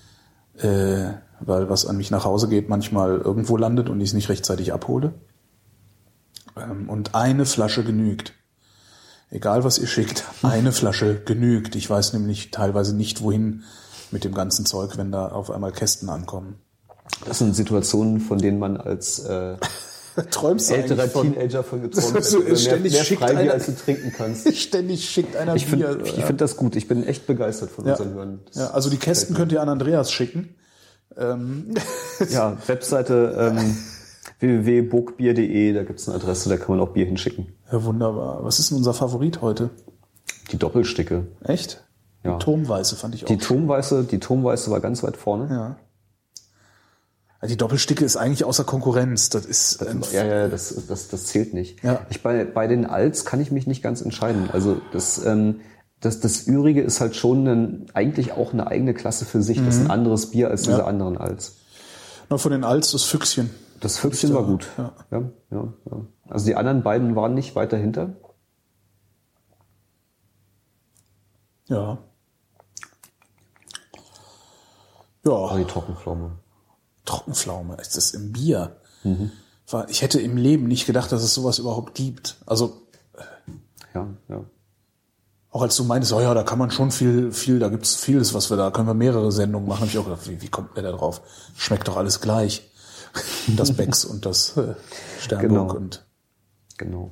weil was an mich nach Hause geht, manchmal irgendwo landet und ich es nicht rechtzeitig abhole. Und eine Flasche genügt. Egal, was ihr schickt, eine Flasche genügt. Ich weiß nämlich teilweise nicht, wohin mit dem ganzen Zeug, wenn da auf einmal Kästen ankommen. Das sind Situationen, von denen man als älterer Teenager von geträumt hätte. Mehr Freibier, als du trinken kannst. Ständig schickt einer Bier. Ich finde das gut. Ich bin echt begeistert von unseren Hörern. Ja, also die Kästen könnt ihr an Andreas schicken. Ja, Webseite www.burgbier.de, da gibt es eine Adresse, da kann man auch Bier hinschicken. Ja, wunderbar. Was ist denn unser Favorit heute? Die Doppelsticke. Echt? Ja. Die Turmweiße fand ich auch. Die Turmweiße war ganz weit vorne. Ja. Die Doppelsticke ist eigentlich außer Konkurrenz. Das ist das zählt nicht. Ja. Bei den Alts kann ich mich nicht ganz entscheiden. Also das Ürige ist halt schon eigentlich auch eine eigene Klasse für sich. Das ist ein anderes Bier als diese anderen Alts. Noch von den Alts das Füchschen. Das Füchschen war gut. Ja. Ja. Also die anderen beiden waren nicht weit dahinter. Ja. Aber die Trockenpflaume ist das im Bier. Ich hätte im Leben nicht gedacht, dass es sowas überhaupt gibt. Also ja. Auch als du meintest, oh ja, da kann man schon viel, da gibt's vieles, da können wir mehrere Sendungen machen, habe ich auch gedacht, wie kommt der da drauf? Schmeckt doch alles gleich. Das Becks und das Sternburg Genau.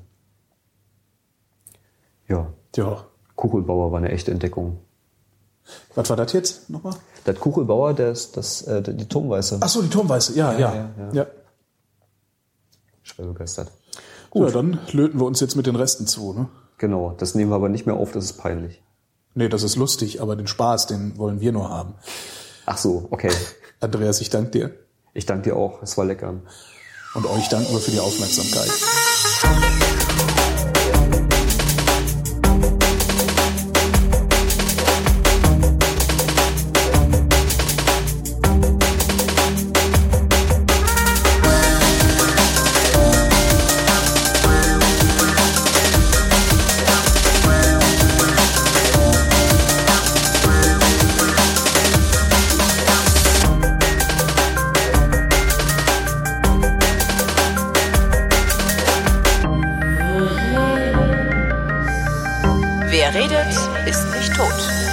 Ja. Kuchelbauer war eine echte Entdeckung. Was war das jetzt nochmal? Das Kuchelbauer, die Turmweiße. Ach so, die Turmweiße, ja. Schwer begeistert. Gut. Ja, dann löten wir uns jetzt mit den Resten zu, ne? Genau, das nehmen wir aber nicht mehr auf, das ist peinlich. Nee, das ist lustig, aber den Spaß, den wollen wir nur haben. Ach so, okay. Andreas, ich danke dir. Ich danke dir auch, es war lecker. Und euch danken wir für die Aufmerksamkeit. Wer redet, ist nicht tot.